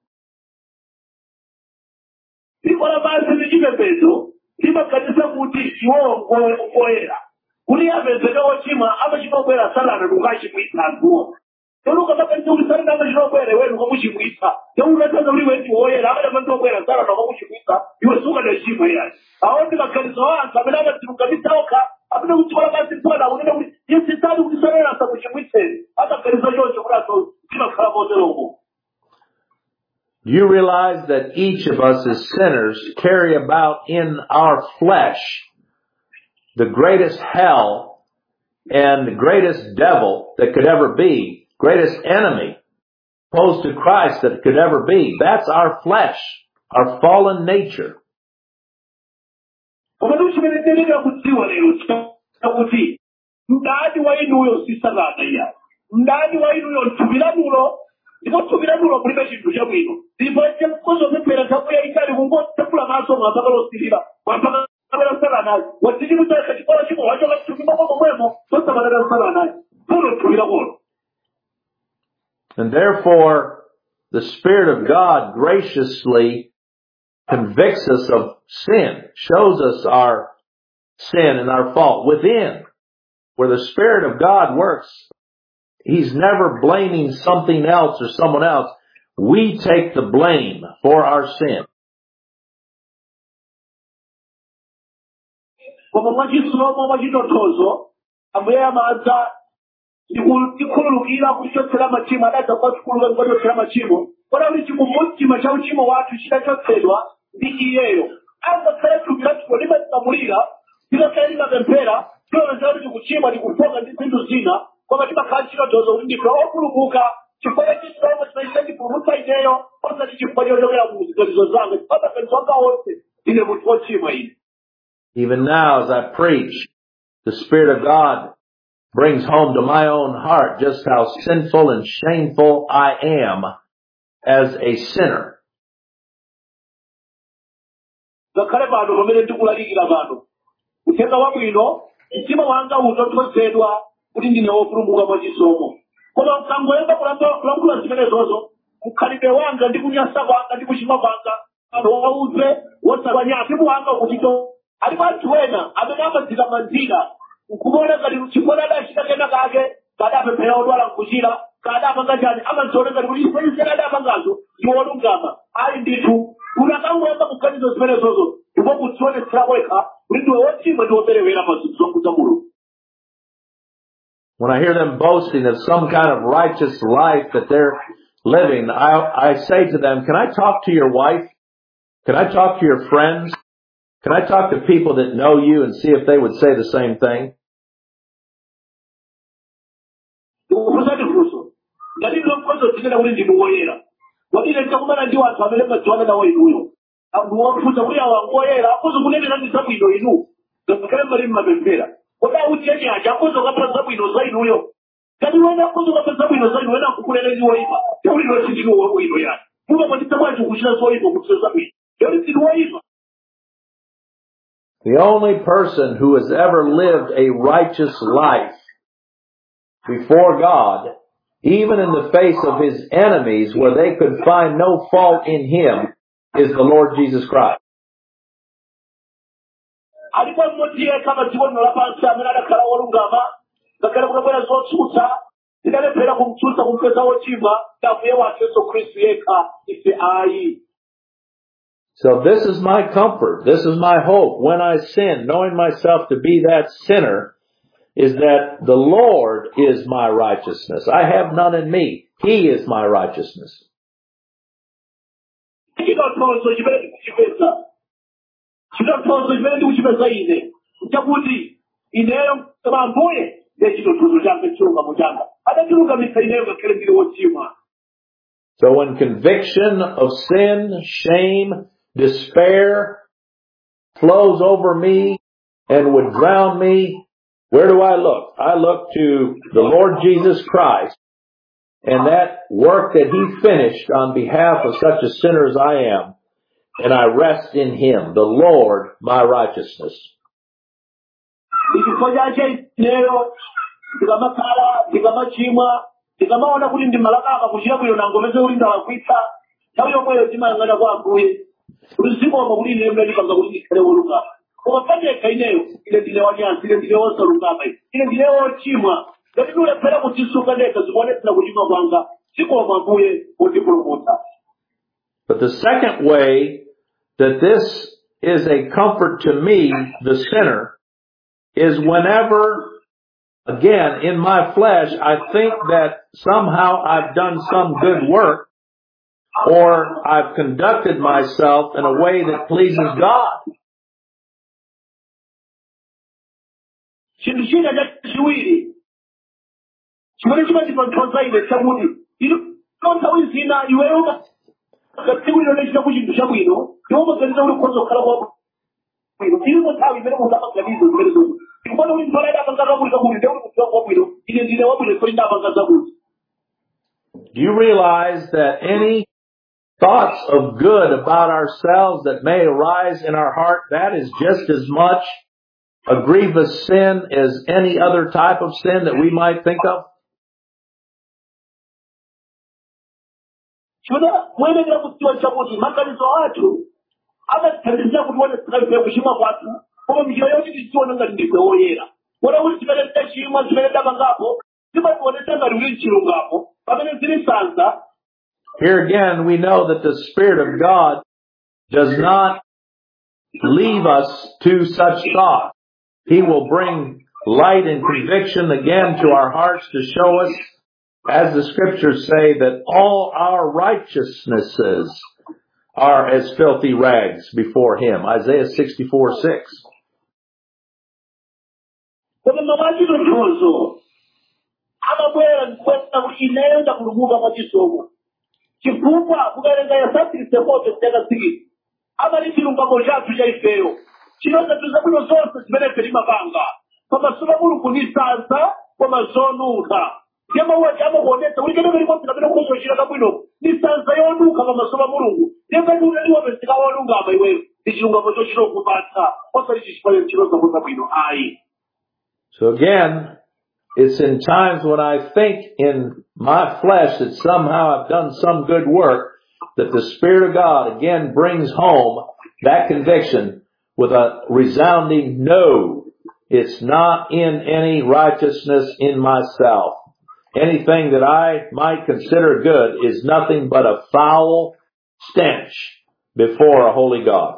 Kuli apezeka wochimwa amachimabwera salana lukachimwitsa anthuwo toluka makanisa kuti salana amachimabwera iwe lukamuchimwitsa teunatanga uli wenti woyera amadamandiobwera salana ukamuchimwitsa iwe sukadachimwa iyani awo ndi maganizo wa anthu amene amatilukamisa okha amene kuchikola pansi mpona akunena kuti yesitali kuti salana asakuchimwitseni amaganizo choncho kuti aso timakhala moteromo. Do you realize that each of us as sinners carry about in our flesh the greatest hell and the greatest devil that could ever be, greatest enemy opposed to Christ that could ever be? That's our flesh, our fallen nature. Ndipo tubiranulo kulibe chintu chabwino ndipoje kuzomepera takuya ikali kungotakula maso mwapakalosilira mwapakala naye wazichimutaka chikola chimo wachoka chimimamo mwemo tosabalala sala naye kuno tubira kuno. And therefore the Spirit of God graciously convicts us of sin, shows us our sin and our fault within. Where the Spirit of God works, He's never blaming something else or someone else. We take the blame for our sin. Tikhululukira kuchotera machimo adata kwatikhululuka ngochotera machimo kona kuti chimumutima cha uchimo wathu chidachotsedwa ndi iyeyo angakhale tumira tiko limatamulira tilokale limapemphera tilonezera kuti kuchimwa ndikufoka ndi zinthu zina koma timakhala chitotozo kuti ndife opulumuka chifukwa chisomo chimene chipulumutsa ineyo osati chifukwa chochokera mu ziganizo zanga chifukwa maganizo anga onse ndine munthu wochimwa ine. Even now as I preach, the Spirit of God brings home to my own heart just how sinful and shameful I am as a sinner. Ngakhale pano pamene ndikulalikira pano uthenga wabwino mtima wanga utotosedwa kuti ndine wopulumuka mwa chisomo koma mkangoyamba kulankhula zimenezozo mkhalidwe wanga ndi kunyasa kwanga ndi kuchimwa kwanga anthu wauze wosapanyasi wanga kuchito alipo anthu ena amene amadzikamazira nkuona ngati chikola adachita kena kake kadapemphera odwala nkuchira kadapanga chani amadziona ngati kuti ife adapangazo ndi wolungama ali ndithu kuti akangoyamba kuganizo zimenezozo ndipo kudzionetsera kwekha kuti ndiwe wochimwa ndi woperewera pa zinthu zokhudza Mulungu. When I hear them boasting of some kind of righteous life that they're living, I say to them, can I talk to your wife? Can I talk to your friends? Can I talk to people that know you and see if they would say the same thing? The only person who has ever lived a righteous life before God, even in the face of his enemies where they could find no fault in him, is the Lord Jesus Christ. So this is my comfort. This is my hope. When I sin, knowing myself to be that sinner, is that the Lord is my righteousness. I have none in me. He is my righteousness. chitonthozo chimene ndikuchipeza chitonthozo chimene ndikuchipeza ine nchakuti ineyo kama Ambuye ndiye chitonthozo changa chilungamo changa adachilungamitsa ineyo ngakhale ndili wochimwa. So when conviction of sin, shame, despair flows over me and would drown me, where do I look? I look to the Lord Jesus Christ and that work that He finished on behalf of such a sinner as I am, and I rest in Him, the Lord, my righteousness. Tikamaona kuti ndimalakama kuchita bwino nangomeze kuti ndalakwitsa nthawi yomweyo timayang'ana kwa Ambuye kuti zikoma kuti ine mnandipanga kuti ndikhale wolungama koma pandekha ineyo ine ndine wanyansi ine ndine wosalungama ine ndine wochimwa ngati ndiulephera kutisunga ndekha zikuonetsera kuchimwa kwanga zikoma Ambuye wotipulumutsa. But the second way that this is a comfort to me, the sinner, is whenever, again, in my flesh, I think that somehow I've done some good work or I've conducted myself in a way that pleases God. Chinthu china chachiwiri chimene chimandipanthoza ine chakuti nthawi zina iweyo tsiku ino lechita ku chinthu chabwino iwo maganiza kuti ukhoza kukhala kwabwino ilipo nthawi imene munthu amaganiza zimene zonse ikupona kuti nthola idapanga zabwino zabwino ndiye kuti munthu wabwino ine ndine wabwino ndipo ndapanga zabwino. Do you realize that any thoughts of good about ourselves that may arise in our heart, that is just as much a grievous sin as any other type of sin that we might think of? Muyenera kudziwa chakuti maganizo athu amatithandizira kuti tione kuchimwa kwathu koma njira yoti tidzione ngati ndife woyera wona kuti zimene tachimwa zimene tapangapo zimationetsa ngati uli mchilungamo pamene zili sanza. Here again we know that the Spirit of God does not leave us to such thoughts. He will bring light and conviction again to our hearts to show us, as the Scriptures say, that all our righteousnesses are as filthy rags before Him. Isaiah 64:6. Koma mamachizo njozo amabwera nkwenda kuti ineyo ndapulumuka mwa chisomo chifukwa kukalenga yasatirize moto zidakazikira amali chilungamo chathu cha ifeyo chinozatuza bwino zonse zimene ife timapanga pamaso pa Mulungu ndi sanza koma zonunkha ndiye mawu ati amakuonetsa kuti keneke limodzi kapena kuzochita kabwino ndi sanza yonunkha pamaso pa Mulungu ndiye ngati unaliwapezeka wolungama iweyo ndi chilungamo chochita kupatsa osati chichipale chinozakuza bwino ayi. So again, it's in times when I think in my flesh that somehow I've done some good work that the Spirit of God again brings home that conviction with a resounding no. It's not in any righteousness in myself. Anything that I might consider good is nothing but a foul stench before a holy God.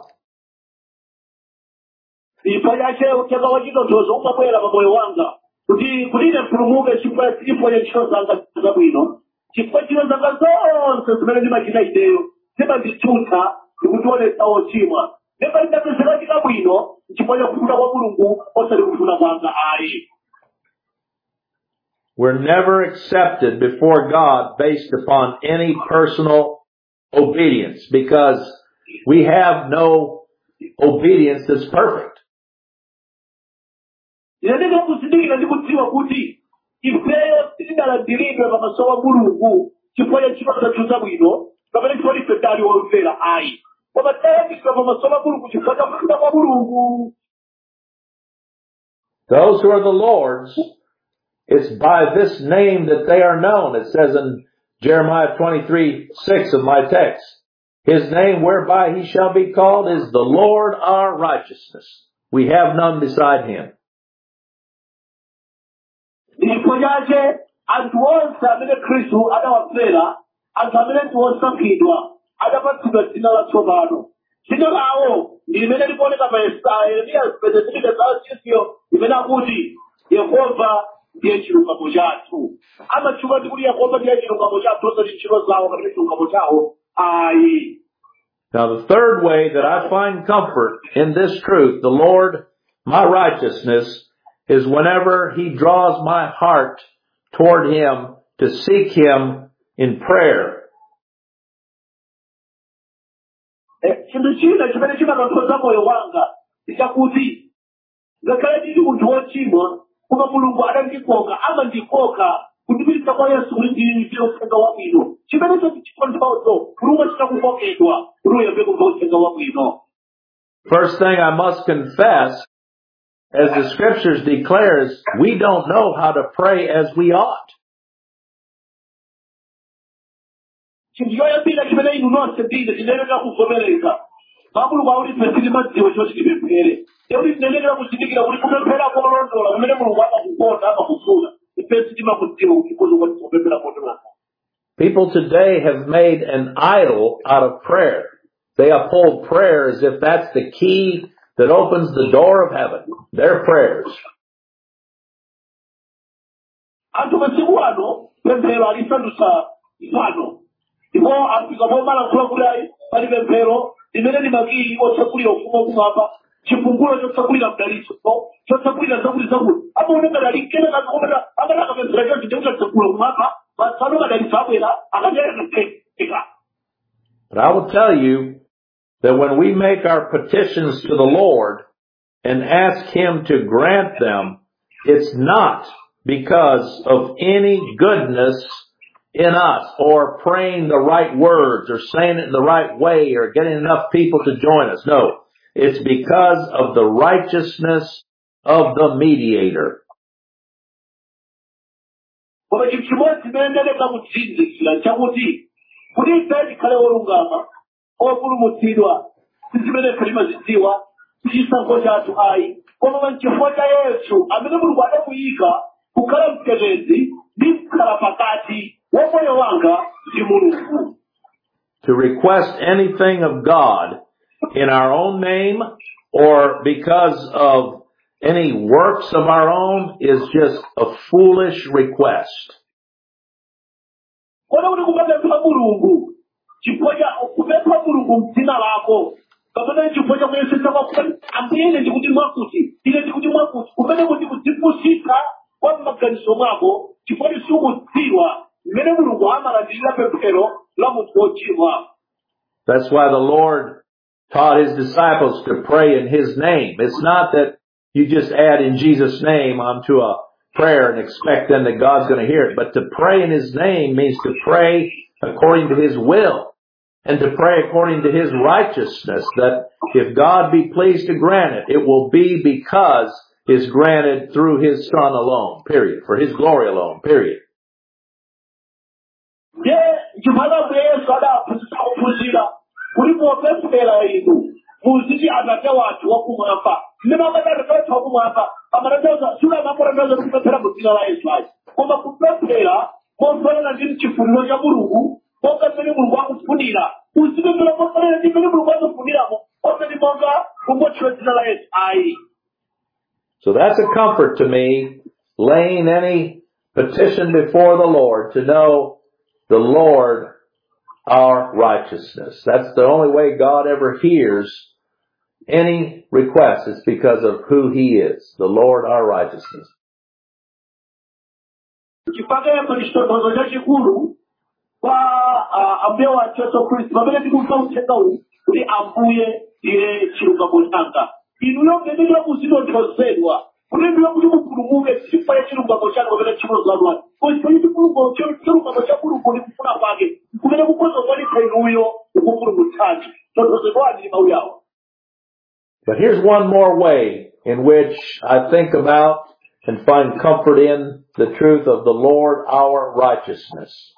Kuti ine mpulumuke chifukwa chiliponya ntchito zanga zabwino chifukwa ntchito zanga zonse zimene ndimachita ineyo zimanditsutsa ndikutionetsa wochimwa ndipo ndapezeka chita bwino chifukwa cha kufuna kwa Mulungu osati kufuna kwanga ayi. We're never accepted before God based upon any personal obedience because we have no obedience that's perfect. Inataka kusidikira ndi kudziwa kuti ifeyo tidaladziridwa pamaso pa Mulungu chifukwa cha ntchito zathu zabwino kapena chifukwa ife tali womvera ayi koma tayambidwa pamaso pa Mulungu chifukwa cha kufuna kwa Mulungu. Those who are the Lord's, it's by this name that they are known. It says in Jeremiah 23:6 of my text, His name whereby He shall be called is the Lord our righteousness. We have none beside Him. Ndipo chache anthu onse amene Khristu adawafera anthu amene ndi osankhidwa adapatsidwa dzina latsopano dzina lawo ndi limene likuoneka pa Yeremiya 33:6 limene akuti Yehova ndiye chilungamo chathu. Amatchuka ndi kuti Yehova ndiye chilungamo chathu osati ntchito zawo kapena chilungamo chawo ayi. Now the third way that I find comfort in this truth, the Lord, my righteousness, is whenever He draws my heart toward Him to seek Him in prayer. Chinthu china chimene chimakanthoza moyo wanga ndichakuti ngakhale ndili munthu wochimwa koma Mulungu adandikoka amandikoka kundipititsa kwa Yesu kuti ndiyimikire uthenga wabwino chimenecho chichitonthozo Mulungu achitakukokedwa kuti uyambe kumva uthenga wabwino. First thing I must confess, as the Scriptures declares, we don't know how to pray as we ought. Chinthu choyambira chimene inu nonse ndine tinenekera kuvomereza Mulungu akuti sitimadziwa choti tipemphere kuti tinenekera kuzindikira kuti kupemphera kolondola kumene Mulungu amakukonda amakufuna ife sitimakudziwa kuti kuzokwati kupemphera kolondola. People today have made an idol out of prayer. They uphold prayer as if that's the key that opens the door of heaven. Their prayers. Anthu masiku ano pemphero alisandutsa ifano ndipo afika momala kulakulai pali pemphero limene limakili otsakulira ufumu wakumwamba chifungulo chotsakulira mdalitso chotsakulira zakuli amaoneka dalikena kazikometa amataka pemphera chonchi ndikutatsakulira kumwamba matsano madalitso abwera akanyereka. But I will tell you that when we make our petitions to the Lord and ask Him to grant them, it's not because of any goodness in us or praying the right words or saying it in the right way or getting enough people to join us. No, it's because of the righteousness of the mediator. Koma chinthu chimodzi chimene ndaleka kutsindikira chakuti kuti ife tikhale olungama opulumutsidwa sizimene timazidziwa tichisankho chathu ayi koma n'chifukwa cha Yesu amene Mulungu adamuyika kukhala mtetezi ndi kukhala pakati wa moyo wanga ndi Mulungu. To request anything of God in our own name or because of any works of our own is just a foolish request. Kona kuti kupempha Mulungu chifukwa cha kupempha Mulungu m'dzina lako kapena chifukwa cha kuyesetsa kwakuti amene ndikuti mwakuti ine ndikuti mwakuti kumene kuti kudzipusika kwa m'maganizo mwako chifukwa sikudziwa mmene Mulungu amalandirira pemphero la munthu wochimwa. That's why the Lord taught His disciples to pray in His name. It's not that you just add in Jesus' name onto a prayer and expect then that God's going to hear it. But to pray in His name means to pray according to His will and to pray according to His righteousness, that if God be pleased to grant it, it will be because it's granted through His Son alone, period, for His glory alone, period. Muziki Atate watu wakumwamba nima amatatu wakumwamba amatatu sura maporandazo kupepera muzika la Yesu koma kupepera mofanana ndi chifuniro cha Mulungu monga mmene Mulungu akufunira uzipepera mofanana ndi mmene Mulungu akufuniramo osati monga kungotchula dzina la Yesu ayi. So that's a comfort to me, laying any petition before the Lord, to know the Lord our righteousness. That's the only way God ever hears any request. It's because of who He is, the Lord our righteousness. Chipaka mlishtozo chachikulu kwa ambuye wa Yesu Kristo pamene tikumva uthenga uwu kuti ambuye ndiye chilungamo changa. Inuyo mnenekera kuzinonthozedwa kuti ndiyo kuti mupulumuke chifukwa cha chilungamo chanu pamene chimozadwa. Kuti chilungamo cha Mulungu ndi kufuna kwake kumene kukoza kwalitha inuyo ukupulumutsani. Tonthozedwani ndi mawu yawo. But here's one more way in which I think about and find comfort in the truth of the Lord our righteousness.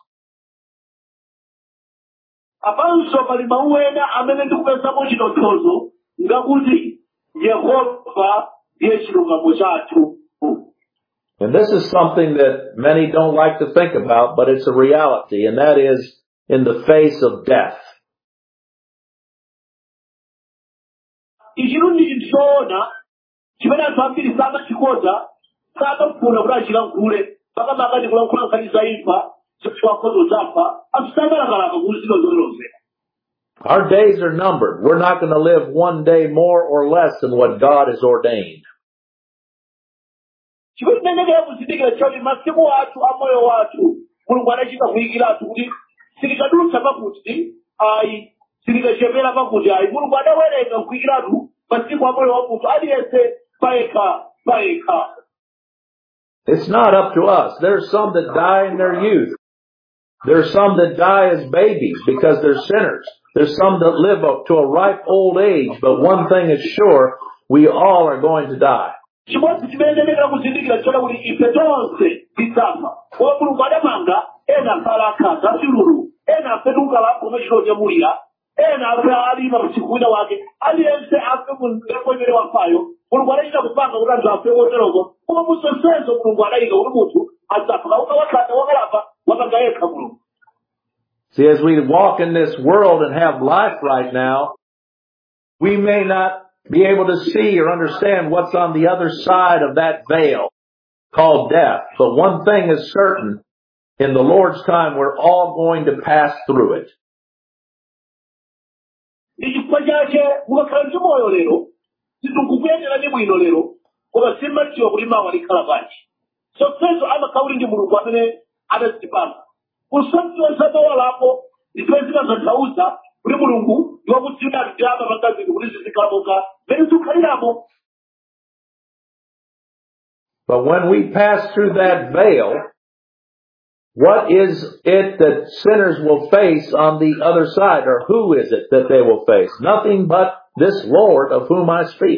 Apanso pali mawu ena amene ndikupezamo chitonthozo ngakuti Yehova ndiye chilungamo chathu. And this is something that many don't like to think about, but it's a reality, and that is in the face of death. Ichiru ndi chinthuona chimene anthu ambiri samachikoza samafuna kuti achilankhule pakamaka ndi kulankhula nkhani za imfa zikukhoza zafa anthu samalakalaka kuti zilozolozera. Our days are numbered. We're not going to live one day more or less than what God has ordained. chimene timenekera kuzindikira choti masiku athu a moyo wathu mulungu anachita kuyikiratu kuti silikadutsa pakuti ayi silikachepera pakuti ayi mulungu adawerenga kuyikiratu masiku a moyo wa munthu aliyense payekha. It's not up to us. There's some that die in their youth. There's some that die as babies because they're sinners. There's some that live up to a ripe old age. But one thing is sure, we all are going to die. Chimodzi chimene timenekera kuzindikira chona kuti ife tonse tidzafa. Koma mulungu adamanga ena akhala akhaza achilulu, ena apetuka lapho machilonyamulira, ena afe alima msiku wina wake, aliyense afe mlembo imene wafayo. Mulungu adachita kupanga kuti anthu afe oteroko, koma musonsezo mulungu adayika kuti munthu adzafa kauka wakhanda wakalapa wapanga yekha mulungu. See, as we walk in this world and have life right now, we may not be able to see or understand what's on the other side of that veil called death. But one thing is certain, in the Lord's time, we're all going to pass through it. Chifukwa chake mukakhala ndi moyo lero sizikukuyendera ndi bwino lero koma simadziwa kuti mawa likhala bwanji. Sonsezo amakhala kuti ndi mulungu amene adazipanga. Kusanzoza mawalapo zimene zimatanthauza kuti mulungu ndiwakudziwira adzama pangazini kuti zizikalamoka mmene zikukhaliramo. But when we pass through that veil, what is it that sinners will face on the other side? Or who is it that they will face? Nothing but this Lord of whom I speak.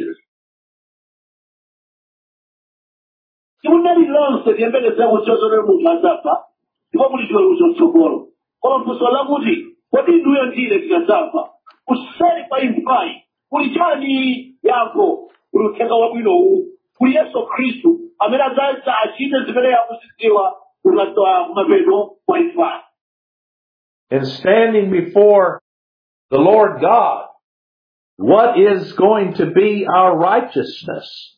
Simunali lonse liyembekeza kuchozolera munthu adzafa, ndipo muli chiweruzo chitsogolo. Koma funso lakuti, kodi inuyo ndine tikadzafa? Kuseri kwa imfayi, kuli chani yako, kuli uthenga wabwinowu, kuli Yesu Khristu, amene adzatha achite zimene yakuzidziwa kumapeto kwa imfayi. In standing before the Lord God, what is going to be our righteousness?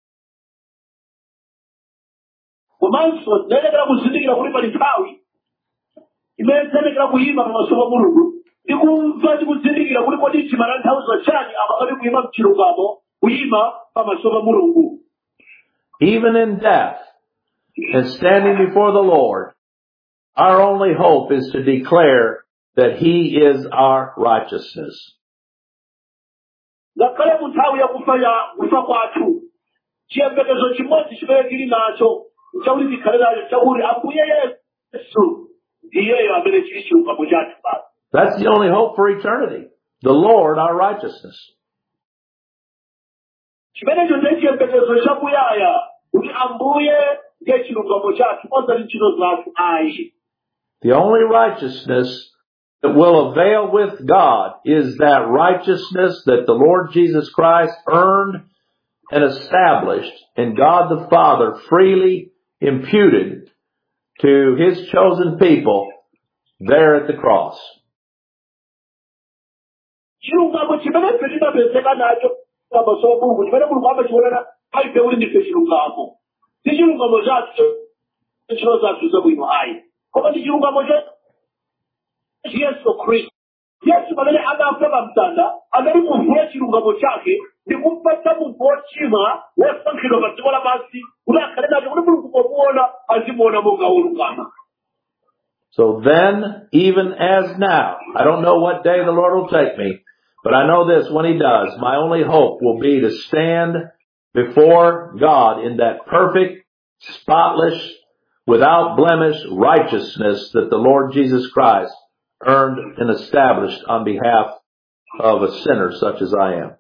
Komanso tiyenera kuzindikira kuti pali nthawi imene tiyenera kuyima pamaso pa mulungu ndikumva ndi kuzindikira kuti kodi chimatanthauza chani amakati kuyima mchilungamo kuyima pamaso pa mulungu. Even in death and standing before the Lord, our only hope is to declare that He is our righteousness. Ngakhale mu nthawi yakufa kwathu chiyembekezo chimodzi chimene tili nacho chakuti tikhale nacho chakuti Ambuye Yesu ndiyeyo amene chili chilungamo chathu basi. That's the only hope for eternity. The Lord, our righteousness. Chimenecho ndiye chiyembekezo chamuyaya kuti Ambuye ndiye chilungamo chathu osati ntchito zathu ayi. The only righteousness that will avail with God is that righteousness that the Lord Jesus Christ earned and established, and God the Father freely imputed to His chosen people there at the cross. Chilungamo chimene tinapezeka nacho pamaso pa Mulungu chimene Mulungu amachiona paife kuti ndife chilungamo. Si chilungamo chathu ntchito zathu zabwino ayi. Koma ndi chilungamo cha Yesu Khristu. Yesu pamene adafa pa mtanda anali kuvula chilungamo chake ndi kumpatsa munthu wochimwa wosankhidwa pa dziko lapansi kuti akhale nacho kuti Mulungu pomuona azimuona monga wolungama. So then, even as now, I don't know what day the Lord will take me, but I know this, when He does, my only hope will be to stand before God in that perfect, spotless, without blemish righteousness that the Lord Jesus Christ earned and established on behalf of a sinner such as I am.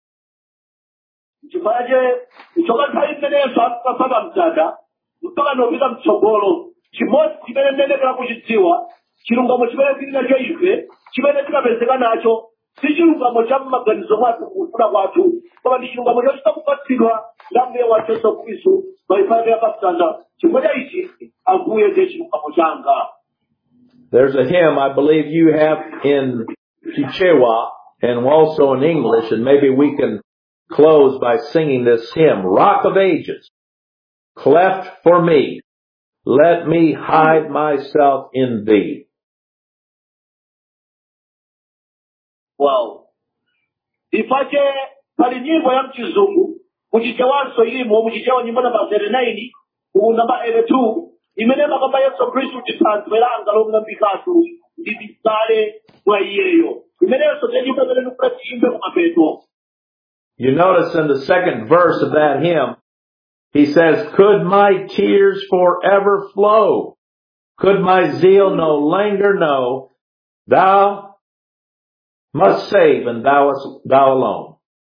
Chipaje ichoka nthawi imeneyo akafa pa mtanda mpaka nopita mtsogolo chimodzi chimene ndinenekera kuchidziwa chilungamo chimene tili nacho ife chimene tinapezeka nacho si chilungamo cha m'maganizo mwathu kufuna kwathu koma ndi chilungamo chochita kupatsidwa ndi Ambuye wathu Yesu Khristu pa imfa ya pa mtanda. Chifukwa ichi Ambuye ndiye chilungamo changa. There's a hymn I believe you have in Chichewa and also in English, and maybe we can close by singing this hymn. Rock of Ages, cleft for me, let me hide myself in Thee. Wow. Ifache pali nyimbo ya mchizungu muchichewanso ilimo muchichewa nyimbo namba 39 namba 82 imenema kwamba Yesu Kristu tisanzweranga lomng'ambikatu ndibisale mwa iyeyo imenenso tenyimbo imene tikufuna tiyimbe kumapeto. You notice in the second verse of that hymn, he says, could my tears forever flow? Could my zeal no longer know? Thou must save, and thou alone.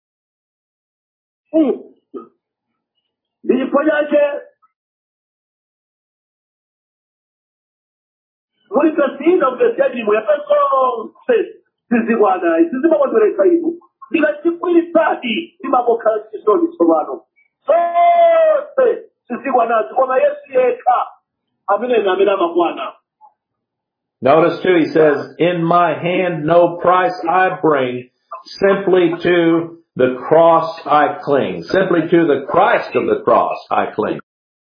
Muri kasina mvesyaji mwepeso sizikwana sizimabondwereka inu ndikachikwiri sadi imabokhala chisoni tsopano sose sizikwana koma Yesu yekha amene amakwana. Notice too, he says, in my hand no price I bring, simply to the cross I cling. Simply to the Christ of the cross I cling.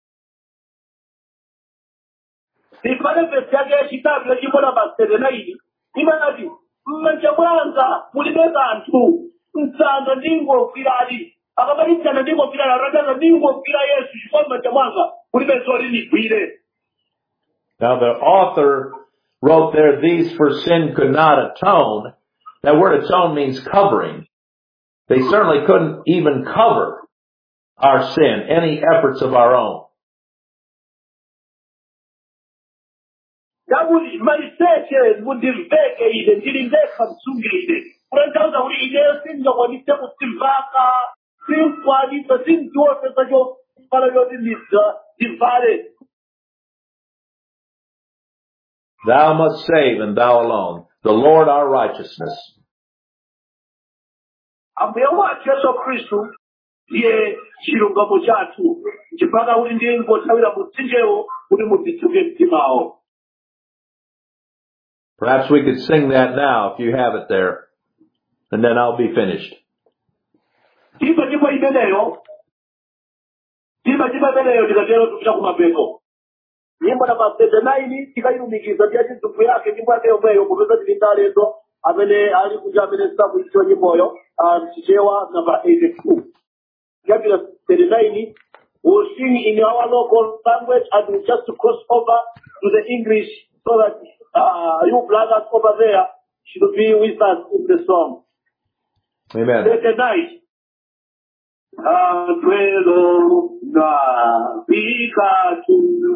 Ipale versi yake yachitatu ya jimbo namba 39 imati mmanja mwanga mulibe kanthu msanga ndingogwiradi akamatitsana ndingogwiradi atatanga ndingogwira Yesu chifukwa mmanja mwanga mulibe zoti ndigwire. Now the author wrote there, these for sin could not atone. That word atone means covering. They certainly couldn't even cover our sin, any efforts of our own. Yakuti maliseche mundimveke ine ndilindekha msunge ine kutanthauza kuti ineyo sindingakwanise kusimvaka sinkwanisa sindiwopesa chofala choti ndivale. Thou must save, and thou alone, the Lord our righteousness. Ambuye wathu Yesu Khristu ndiye chilungamo chathu chifukwa kuti ndiye ngothawira mutsinjewo kuti mutitsuke mtimawo. Perhaps we could sing that now if you have it there, and then I'll be finished. Imba imeneyo tikatero tupita kumapeto. Nyimbo namba 39 tikayilumikiza ndi chizungu yake nyimbo yake yomweyo kupeza tilindalezo amene ali kuja amene sakuichiwa nyimboyo mchichewa namba 82. Chapter 39 will sing in our local language and we'll just cross over to the English so that you brothers over there should be with us in the song. Amen. 39. Duelo navigatu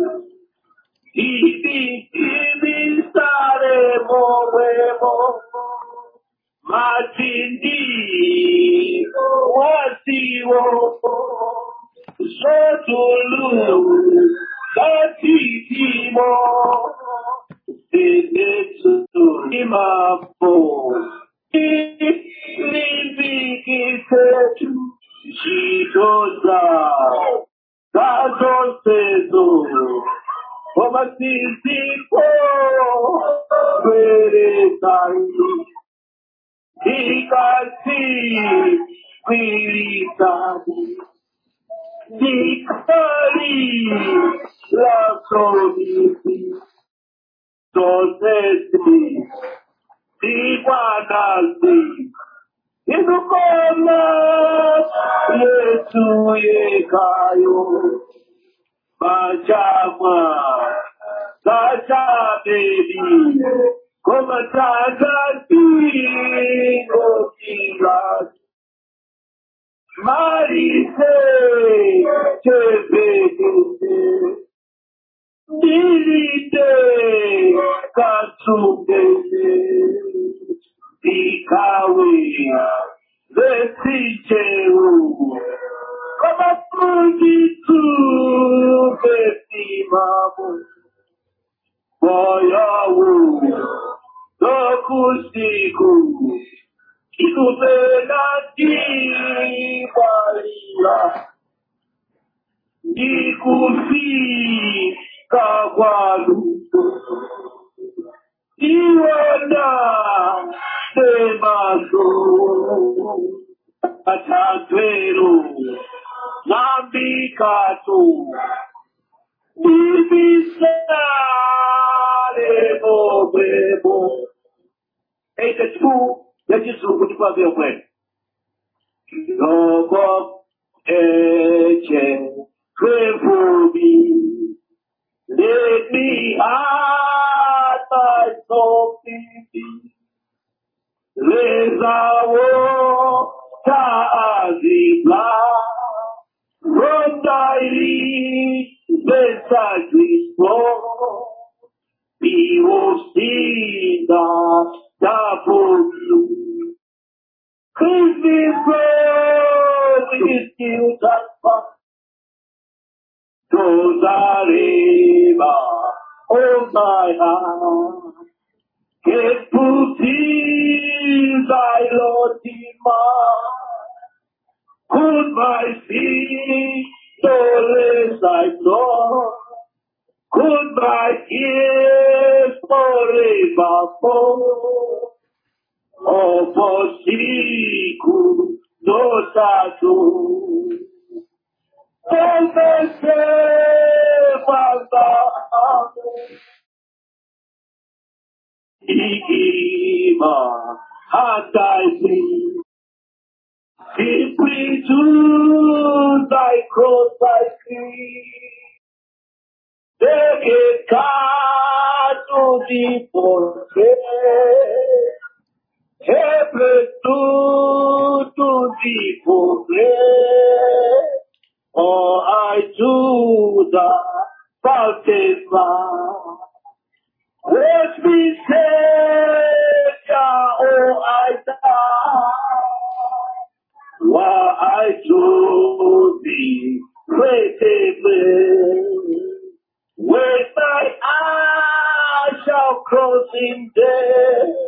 ibisaremo wemo matindi wasiwo sotulu katitimo senetsu imapo limbikitetu Chitoza, Gazo Sezo, Omasisipo, Veretani, Ikasi, Viritani, Dikari, La Sonisi, Sosesi, Diwanasi, Inukoma Yesu yekayo Majama Sasha baby Koma Sasha Tigo Tigas Marise Chevete Dilite Katsumete Ikawe, Vesicheru, Kama Fujitu, Vesimamu, Boyawu, Dokusiku, Kitubelati, Walila, Nikufi, Kawalu, Iwana, Semazo, Atatuero, Nambikato, Bibisare Bebo. 82, yachizungu tipake yomwene Loko eche Crefubi let me hide my soul in thee. Lezawo ta'azibla from thy message flow. He will see the full. Christmas bird is still that far. Those are oh my heart. Get put in thy Lord in mind. Could my feet so less I know? Could my ears forever fall? Oh, for she could no tattoo. Oh, the same as the Ima, had I been simply to thy cross I see, take a card to the portrait, helpless to the portrait, or I to the baptism. Let me say, oh, I die. While I do thee, when my eyes shall cross in death,